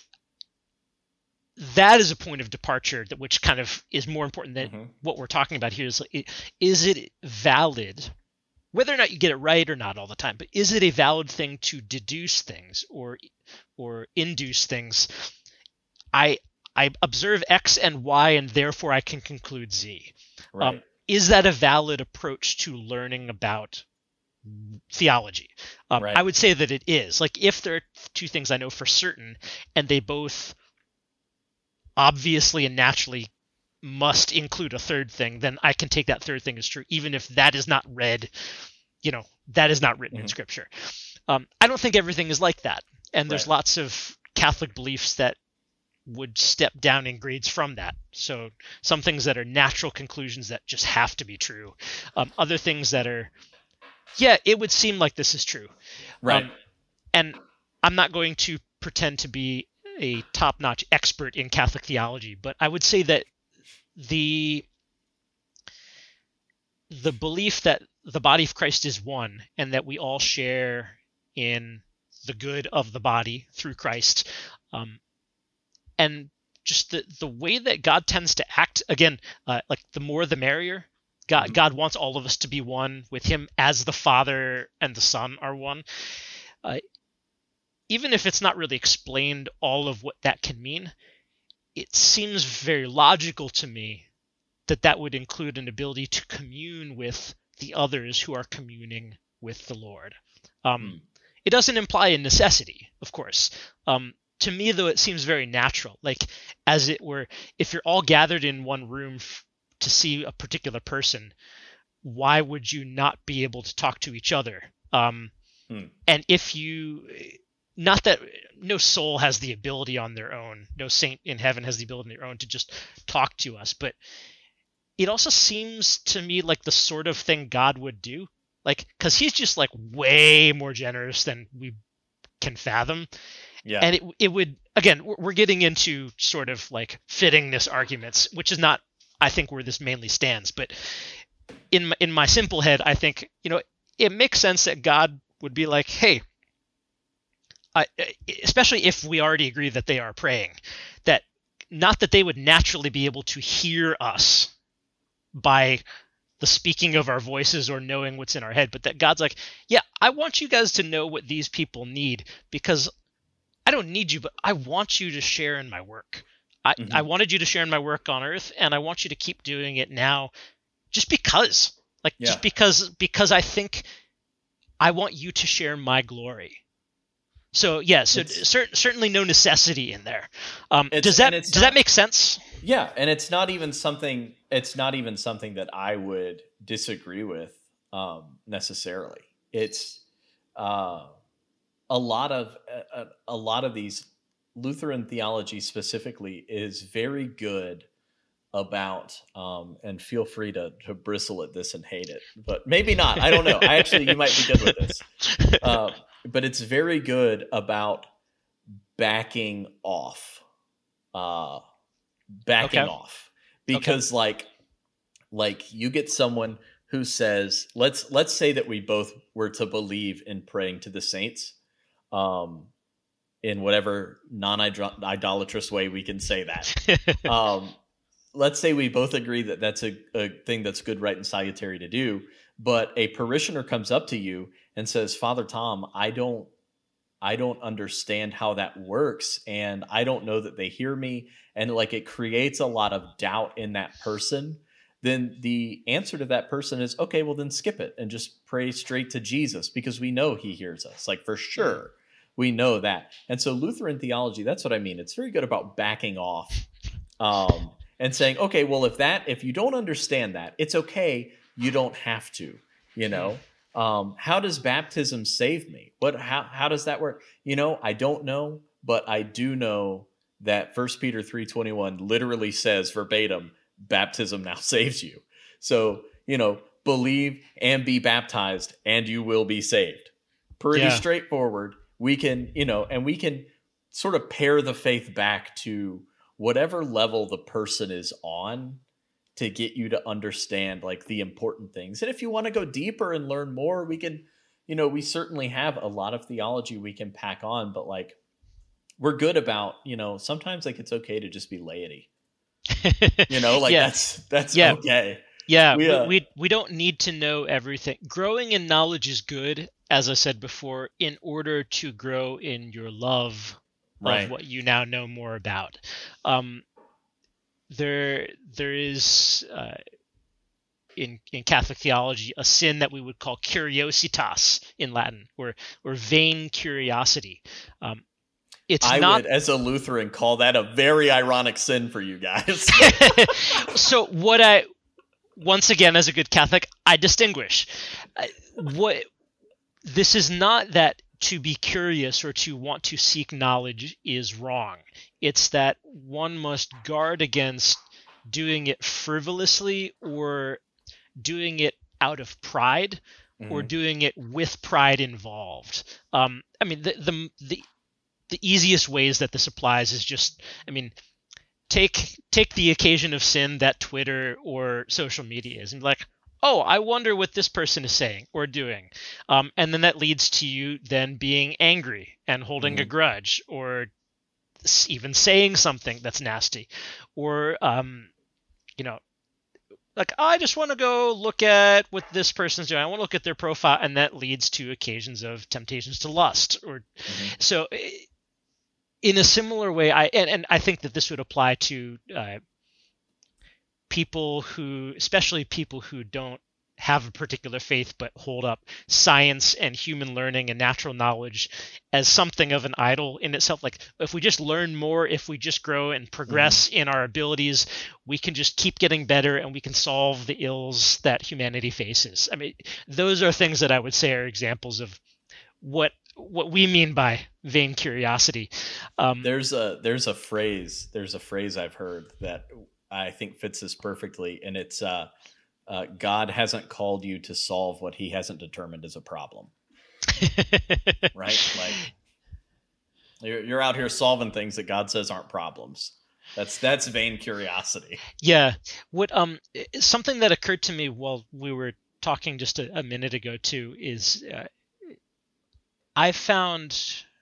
that is a point of departure that which kind of is more important than Mhm. what we're talking about here. Is like, is it valid, whether or not you get it right or not all the time, but is it a valid thing to deduce things or or induce things? I I observe X and Y, and therefore I can conclude Z. Right. Um, is that a valid approach to learning about theology? Um, Right. I would say that it is. Like, if there are two things I know for certain, and they both obviously and naturally must include a third thing, then I can take that third thing as true, even if that is not read, you know, that is not written in Mhm. Scripture. Um, I don't think everything is like that, and there's Right. lots of Catholic beliefs that would step down in grades from that. So some things that are natural conclusions that just have to be true. Um, other things that are, yeah, it would seem like this is true. Right. Um, and I'm not going to pretend to be a top-notch expert in Catholic theology, but I would say that the the belief that the body of Christ is one and that we all share in the good of the body through Christ, um, and just the the way that God tends to act, again, uh, like the more the merrier. God, Mhm. God wants all of us to be one with Him as the Father and the Son are one. Uh, even if it's not really explained all of what that can mean, it seems very logical to me that that would include an ability to commune with the others who are communing with the Lord. Um, Mm. It doesn't imply a necessity, of course. Um, to me, though, it seems very natural. Like, as it were, if you're all gathered in one room f- to see a particular person, why would you not be able to talk to each other? Um, Hmm. And if you, not that no soul has the ability on their own, no saint in heaven has the ability on their own to just talk to us, but it also seems to me like the sort of thing God would do. Like, because He's just like way more generous than we can fathom. Yeah. And it it would, again, we're getting into sort of like fittingness arguments, which is not, I think, where this mainly stands. But in my, in my simple head, I think, you know, it makes sense that God would be like, hey, I, especially if we already agree that they are praying, that not that they would naturally be able to hear us by the speaking of our voices or knowing what's in our head, but that God's like, yeah, I want you guys to know what these people need, because I don't need you, but I want you to share in my work. I, Mhm. I wanted you to share in my work on earth, and I want you to keep doing it now just because. Like, Yeah. just because because I think I want you to share my glory. So yeah, so It's- cer- certainly no necessity in there. Um, It's- does that and it's does not- that make sense? Yeah, and it's not even something. It's not even something that I would disagree with um, necessarily. It's uh, a lot of a, a lot of these Lutheran theology specifically is very good about, um, and feel free to to bristle at this and hate it, but maybe not. I don't know. I actually, you might be good with this, uh, but it's very good about backing off. Uh, backing Okay. off because okay. like like you get someone who says, let's let's say that we both were to believe in praying to the saints, um, in whatever non-idolatrous way we can say that. um, let's say we both agree that that's a, a thing that's good, right, and salutary to do, but a parishioner comes up to you and says, Father Tom, I don't I don't understand how that works, and I don't know that they hear me, and like it creates a lot of doubt in that person. Then the answer to that person is, okay, well then skip it and just pray straight to Jesus, because we know he hears us. Like for sure, we know that. And so Lutheran theology, that's what I mean. It's very good about backing off um, and saying, okay, well, if that, if you don't understand that, it's okay. You don't have to, you know, um, how does baptism save me? What, how, how does that work? You know, I don't know, but I do know that First Peter three twenty-one literally says verbatim, baptism now saves you. So, you know, believe and be baptized and you will be saved. Pretty yeah. straightforward. We can, you know, and we can sort of pare the faith back to whatever level the person is on to get you to understand like the important things. And if you want to go deeper and learn more, we can, you know, we certainly have a lot of theology we can pack on, but like we're good about, you know, sometimes like it's okay to just be laity. You know, like yeah. that's that's yeah. okay. Yeah, we, uh, we we don't need to know everything. Growing in knowledge is good, as I said before, in order to grow in your love right. of what you now know more about. Um, there there is uh, in in Catholic theology a sin that we would call curiositas in Latin, or or vain curiosity. Um, It's I not... would, as a Lutheran, call that a very ironic sin for you guys. So what I, once again, as a good Catholic, I distinguish. What this is not that to be curious or to want to seek knowledge is wrong. It's that one must guard against doing it frivolously or doing it out of pride mm-hmm. or doing it with pride involved. Um, I mean, the the the The easiest ways that this applies is just, I mean, take take the occasion of sin that Twitter or social media is, and be like, oh, I wonder what this person is saying or doing, um, and then that leads to you then being angry and holding mm-hmm. a grudge, or even saying something that's nasty, or um, you know, like, oh, I just want to go look at what this person's doing. I want to look at their profile, and that leads to occasions of temptations to lust, or mm-hmm. so. In a similar way, I and, and I think that this would apply to uh, people who, especially people who don't have a particular faith but hold up science and human learning and natural knowledge as something of an idol in itself. Like, if we just learn more, if we just grow and progress mm-hmm. in our abilities, we can just keep getting better and we can solve the ills that humanity faces. I mean, those are things that I would say are examples of what what we mean by vain curiosity. Um, there's a there's a phrase there's a phrase I've heard that I think fits this perfectly, and it's uh, uh, God hasn't called you to solve what he hasn't determined is a problem. Right? Like you're you're out here solving things that God says aren't problems. That's that's vain curiosity. Yeah. What um something that occurred to me while we were talking just a, a minute ago too is. Uh, I found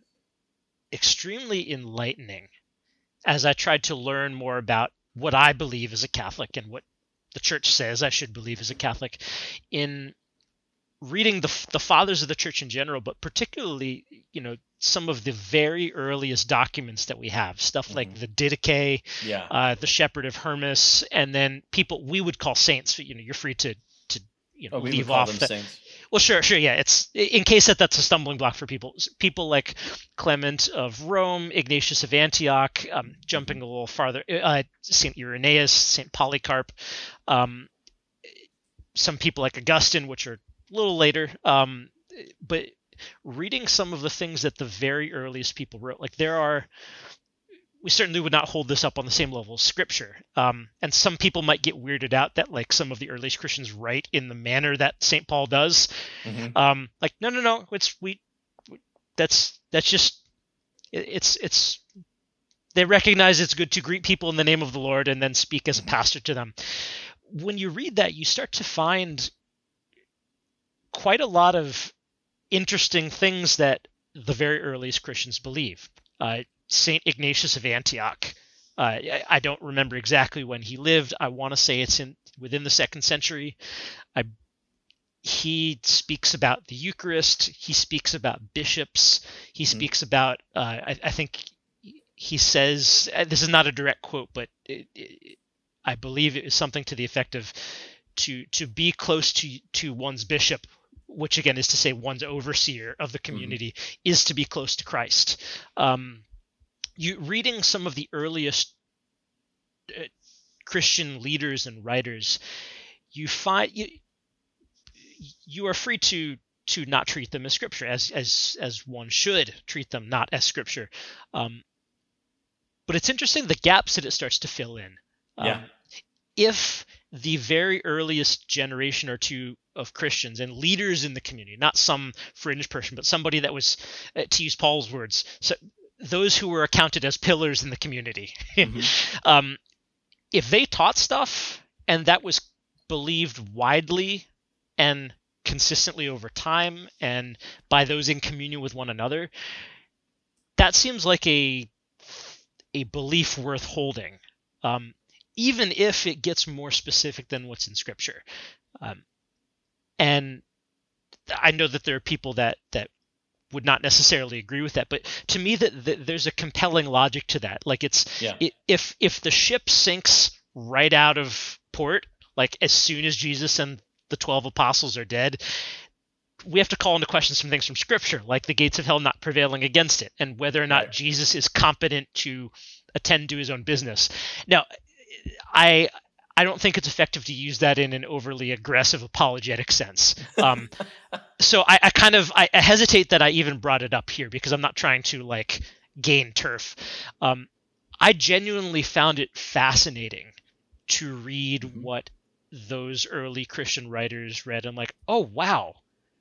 extremely enlightening as I tried to learn more about what I believe as a Catholic and what the church says I should believe as a Catholic, in reading the the fathers of the church in general, but particularly, you know, some of the very earliest documents that we have, stuff mm-hmm. like the Didache, yeah. uh, the Shepherd of Hermas, and then people we would call saints. You know, you're free to to you know oh, we leave would call off them that. Saints. Well, sure, sure, yeah. It's in case that that's a stumbling block for people. People like Clement of Rome, Ignatius of Antioch, um, jumping a little farther, uh, Saint Irenaeus, Saint Polycarp, um, some people like Augustine, which are a little later. Um, but reading some of the things that the very earliest people wrote, like there are. We certainly would not hold this up on the same level as scripture. Um, and some people might get weirded out that like some of the earliest Christians write in the manner that Saint Paul does. Mm-hmm. Um, like, no, no, no, it's, we, we that's, that's just, it, it's, it's, they recognize it's good to greet people in the name of the Lord and then speak as a pastor to them. When you read that, you start to find quite a lot of interesting things that the very earliest Christians believe. Uh, Saint Ignatius of Antioch. Uh, I, I don't remember exactly when he lived. I want to say it's in within the second century. I, he speaks about the Eucharist. He speaks about bishops. He mm-hmm. speaks about, uh, I, I think he says, this is not a direct quote, but it, it, I believe it is something to the effect of to to be close to, to one's bishop, which again is to say one's overseer of the community, mm-hmm. is to be close to Christ. Um, you reading some of the earliest uh, Christian leaders and writers, you find you you are free to to not treat them as scripture, as as as one should treat them not as scripture. Um, but it's interesting the gaps that it starts to fill in. Um, yeah. If the very earliest generation or two of Christians and leaders in the community, not some fringe person, but somebody that was, uh, to use Paul's words, so those who were accounted as pillars in the community, mm-hmm. um, if they taught stuff and that was believed widely and consistently over time and by those in communion with one another, that seems like a a belief worth holding. Um, even if it gets more specific than what's in Scripture. Um, and I know that there are people that, that would not necessarily agree with that, but to me that, that there's a compelling logic to that. Like it's, yeah. it, if, if the ship sinks right out of port, like as soon as Jesus and the twelve apostles are dead, we have to call into question some things from Scripture, like the gates of hell not prevailing against it, and whether or not right. Jesus is competent to attend to his own business. Now, I I don't think it's effective to use that in an overly aggressive apologetic sense. Um, so I, I kind of I, I hesitate that I even brought it up here because I'm not trying to like gain turf. Um, I genuinely found it fascinating to read mm-hmm. what those early Christian writers read. I'm like, oh wow,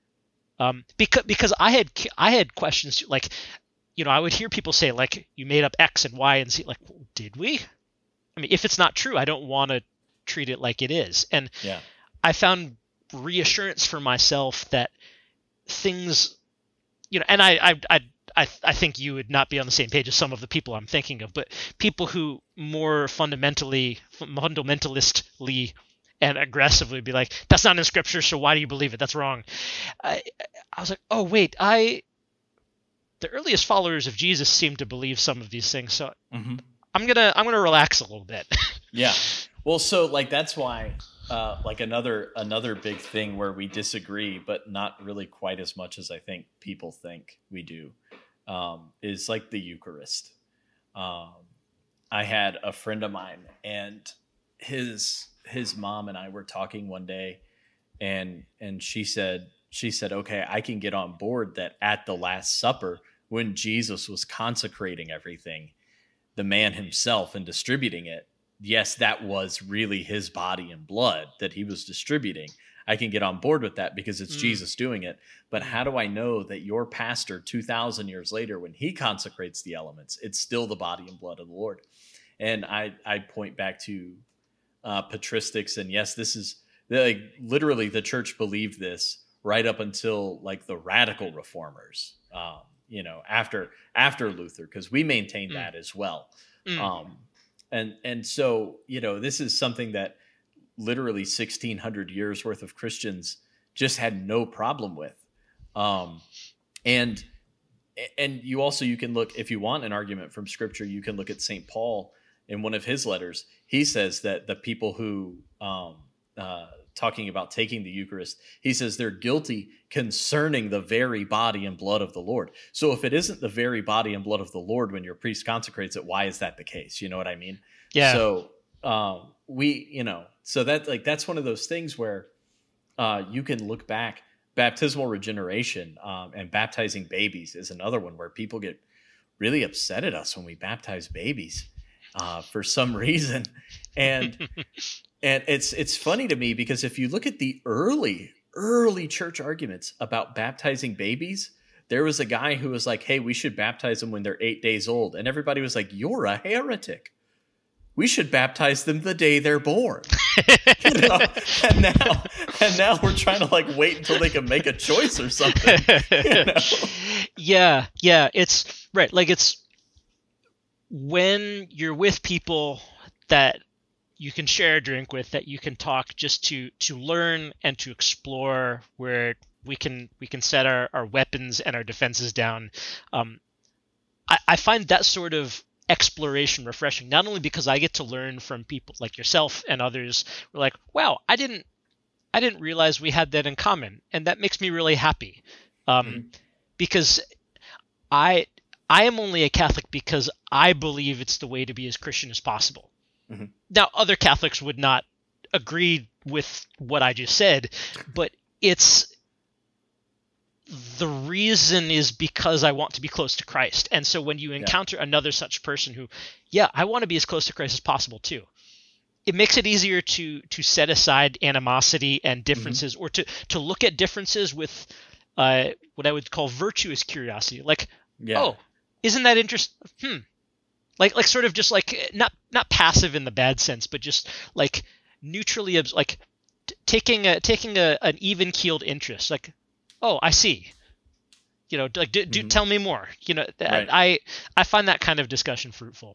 um, because because I had I had questions like, you know, I would hear people say like, you made up X and Y and Z. Like, did we? I mean, if it's not true, I don't want to treat it like it is. And yeah. I found reassurance for myself that things, you know, and I, I, I, I, I think you would not be on the same page as some of the people I'm thinking of, but people who more fundamentally, fundamentalistly and aggressively be like, that's not in Scripture, so why do you believe it? That's wrong. I, I was like, oh, wait, I, the earliest followers of Jesus seem to believe some of these things. So mm-hmm. I'm gonna I'm gonna relax a little bit. Yeah. Well, so like that's why uh, like another another big thing where we disagree, but not really quite as much as I think people think we do, um, is like the Eucharist. Um, I had a friend of mine, and his his mom and I were talking one day, and and she said she said, okay, I can get on board that at the Last Supper when Jesus was consecrating everything, the man himself, and distributing it, yes, that was really his body and blood that he was distributing. I can get on board with that because it's mm. Jesus doing it. But how do I know that your pastor two thousand years later, when he consecrates the elements, it's still the body and blood of the Lord? And I, I point back to uh, patristics. And yes, this is like literally the church believed this right up until like the radical reformers, um, you know, after after Luther, because we maintain mm. that as well. Mm. Um, and and so, you know, this is something that literally sixteen hundred years worth of Christians just had no problem with. Um, and and you also, you can look, if you want an argument from Scripture, you can look at Saint Paul in one of his letters. He says that the people who, um, uh, talking about taking the Eucharist, he says they're guilty concerning the very body and blood of the Lord. So if it isn't the very body and blood of the Lord when your priest consecrates it, why is that the case? You know what I mean? Yeah. So um, we, you know, so that like that's one of those things where uh, you can look back. Baptismal regeneration um, and baptizing babies is another one where people get really upset at us when we baptize babies uh, for some reason, and. And it's it's funny to me because if you look at the early, early church arguments about baptizing babies, there was a guy who was like, hey, we should baptize them when they're eight days old. And everybody was like, you're a heretic. We should baptize them the day they're born. You know? And now, and now we're trying to like wait until they can make a choice or something. You know? Yeah, yeah, it's right. Like it's when you're with people that you can share a drink with, that you can talk just to to learn and to explore, where we can we can set our, our weapons and our defenses down. Um, I, I find that sort of exploration refreshing, not only because I get to learn from people like yourself and others who are like, wow, I didn't I didn't realize we had that in common, and that makes me really happy. Um, mm-hmm. Because I I am only a Catholic because I believe it's the way to be as Christian as possible. Mm-hmm. Now, other Catholics would not agree with what I just said, but it's the reason is because I want to be close to Christ. And so when you encounter yeah. another such person who, yeah, I want to be as close to Christ as possible too, it makes it easier to to set aside animosity and differences, mm-hmm. or to, to look at differences with uh, what I would call virtuous curiosity. Like, yeah. oh, isn't that interesting? Hmm. Like, like sort of just like not not passive in the bad sense, but just like neutrally, like t- taking a taking a an even keeled interest. Like, oh, I see. You know, like do, do mm-hmm. tell me more. You know, right. I I find that kind of discussion fruitful.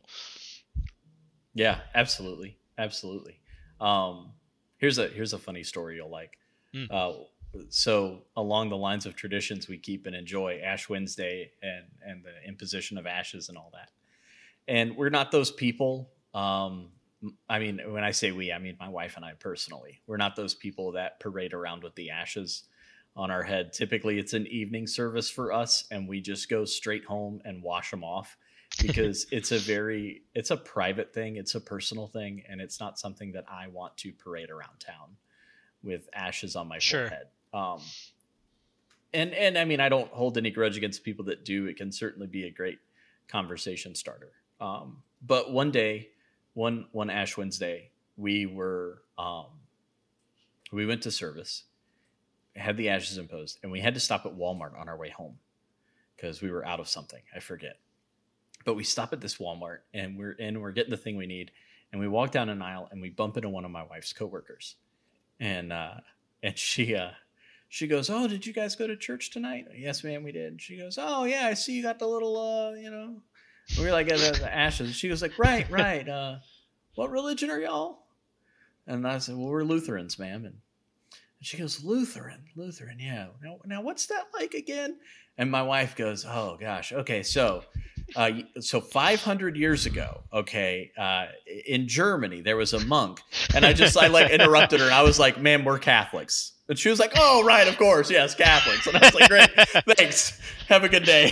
Yeah, absolutely, absolutely. Um, here's a here's a funny story you'll like. Mm. Uh, so along the lines of traditions we keep and enjoy, Ash Wednesday and and the imposition of ashes and all that. And we're not those people. Um, I mean, when I say we, I mean my wife and I personally. We're not those people that parade around with the ashes on our head. Typically, it's an evening service for us, and we just go straight home and wash them off because it's a very, it's a private thing. It's a personal thing, and it's not something that I want to parade around town with ashes on my sure. forehead. Um, and, and I mean, I don't hold any grudge against people that do. It can certainly be a great conversation starter. Um, but one day, one, one Ash Wednesday, we were, um, we went to service, had the ashes imposed, and we had to stop at Walmart on our way home because we were out of something. I forget. But we stop at this Walmart, and we're in, we're getting the thing we need. And we walk down an aisle, and we bump into one of my wife's coworkers. And, uh, and she, uh, she goes, oh, did you guys go to church tonight? Yes, ma'am, we did. She goes, oh yeah, I see you got the little, uh, you know, we were like at the, the ashes. She was like, right, right. Uh, what religion are y'all? And I said, well, we're Lutherans, ma'am. And she goes, Lutheran, Lutheran. Yeah. Now, now what's that like again? And my wife goes, oh gosh. Okay. So, uh, so five hundred years ago, okay, uh, in Germany, there was a monk, and I just, I like interrupted her, and I was like, ma'am, we're Catholics. And she was like, oh, right, of course. Yes, Catholics. And I was like, great. Thanks. Have a good day.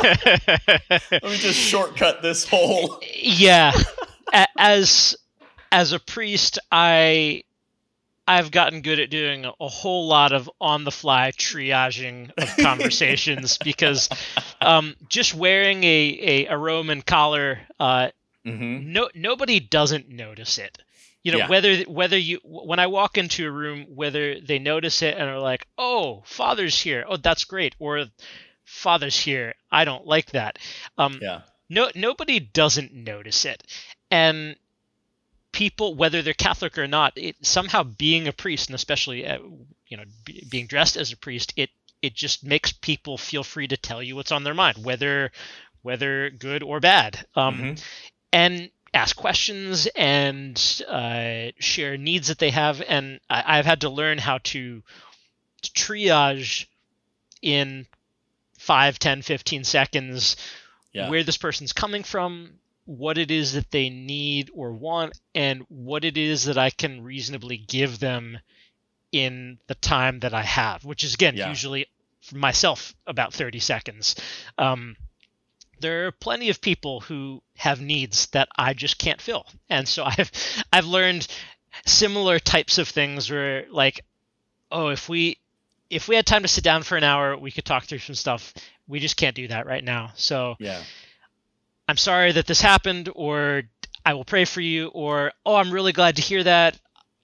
Let me just shortcut this whole. Yeah. As, as a priest, I, I've gotten good at doing a, a whole lot of on-the-fly triaging of conversations because um, just wearing a, a, a Roman collar, uh, mm-hmm. no nobody doesn't notice it. You know, yeah. whether whether you when I walk into a room, whether they notice it and are like, "Oh, Father's here. Oh, that's great," or "Father's here. I don't like that." Um, yeah. No, nobody doesn't notice it, and people, whether they're Catholic or not, it, somehow being a priest, and especially uh, you know be, being dressed as a priest, it it just makes people feel free to tell you what's on their mind, whether whether good or bad, um, mm-hmm. and ask questions and uh, share needs that they have. And I, I've had to learn how to, to triage in five, ten, fifteen seconds yeah. where this person's coming from, what it is that they need or want, and what it is that I can reasonably give them in the time that I have, which is, again, yeah. usually for myself about thirty seconds. Um, there are plenty of people who have needs that I just can't fill. And so I've I've learned similar types of things where, like, oh, if we if we had time to sit down for an hour, we could talk through some stuff. We just can't do that right now. So yeah. I'm sorry that this happened, or I will pray for you, or, oh, I'm really glad to hear that.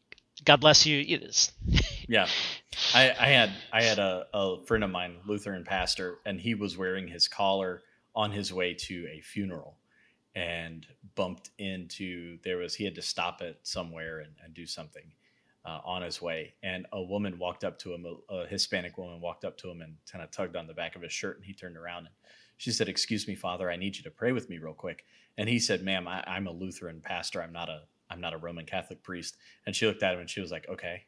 God bless you. It is. Yeah. I, I had I had a, a friend of mine, Lutheran pastor, and he was wearing his collar on his way to a funeral and bumped into, there was, he had to stop it somewhere and, and do something uh, on his way. And a woman walked up to him, a, a Hispanic woman walked up to him and kind of tugged on the back of his shirt, and he turned around and she said, "Excuse me, Father, I need you to pray with me real quick." And he said, "Ma'am, I, I'm a Lutheran pastor. I'm not a, I'm not a Roman Catholic priest." And she looked at him and she was like, "Okay."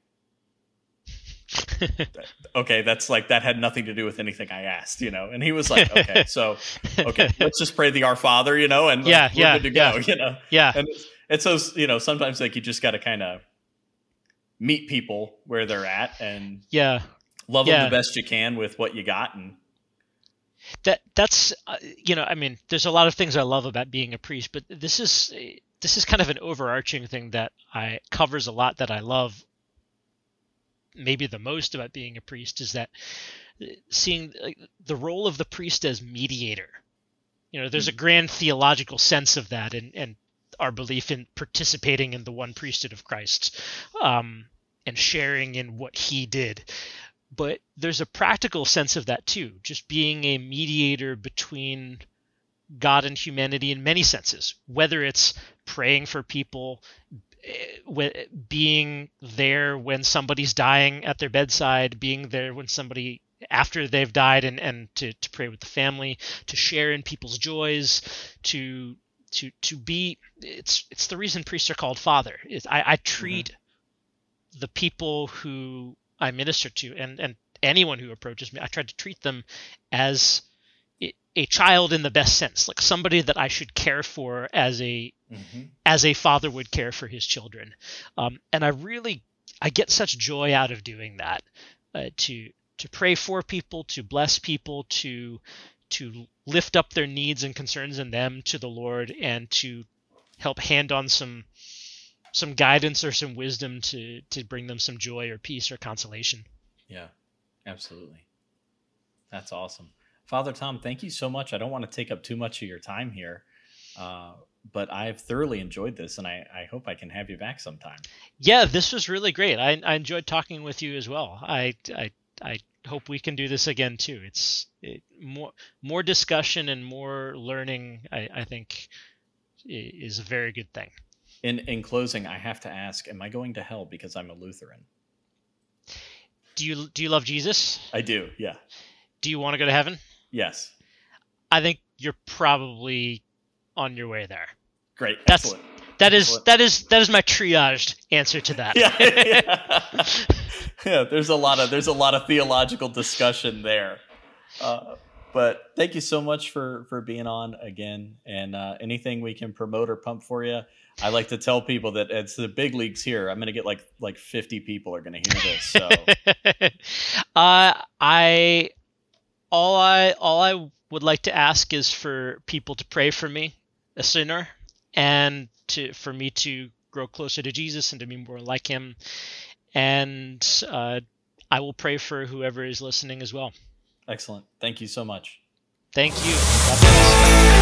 Okay, that's like, that had nothing to do with anything I asked, you know. And he was like, "Okay, so okay, let's just pray the Our Father, you know, and yeah, we're yeah, good to go, yeah. you know." Yeah. And it's, it's so, you know, sometimes like you just got to kind of meet people where they're at and yeah, love yeah. them the best you can with what you got. And that that's uh, you know, I mean, there's a lot of things I love about being a priest, but this is this is kind of an overarching thing that I covers a lot that I love. Maybe the most about being a priest is that seeing the role of the priest as mediator. You know, there's a grand theological sense of that, and, and our belief in participating in the one priesthood of Christ, um, and sharing in what he did. But there's a practical sense of that too, just being a mediator between God and humanity in many senses, whether it's praying for people, being there when somebody's dying at their bedside, being there when somebody after they've died, and, and to, to pray with the family, to share in people's joys, to to to be it's it's the reason priests are called father. It's, I, I treat mm-hmm. the people who I minister to and, and anyone who approaches me, I try to treat them as a child in the best sense, like somebody that I should care for as a mm-hmm. as a father would care for his children. Um, and I really, I get such joy out of doing that, uh, to to pray for people, to bless people, to to lift up their needs and concerns in them to the Lord, and to help hand on some some guidance or some wisdom to to bring them some joy or peace or consolation. Yeah, absolutely. That's awesome. Father Tom, thank you so much. I don't want to take up too much of your time here, uh, but I've thoroughly enjoyed this, and I, I hope I can have you back sometime. Yeah, this was really great. I, I enjoyed talking with you as well. I, I, I hope we can do this again too. It's it, more more discussion and more learning, I, I think, is a very good thing. In in closing, I have to ask, am I going to hell because I'm a Lutheran? Do you do you love Jesus? I do, yeah. Do you want to go to heaven? Yes. I think you're probably on your way there. Great. That's, Excellent. That is Excellent. that is that is my triaged answer to that. Yeah, yeah. Yeah, there's a lot of there's a lot of theological discussion there. Uh, but thank you so much for for being on again, and uh, anything we can promote or pump for you. I like to tell people that it's the big leagues here. I'm going to get like like fifty people are going to hear this. So, uh, I. All I all I would like to ask is for people to pray for me, a sinner, and to for me to grow closer to Jesus and to be more like him. And uh, I will pray for whoever is listening as well. Excellent. Thank you so much. Thank you. God bless.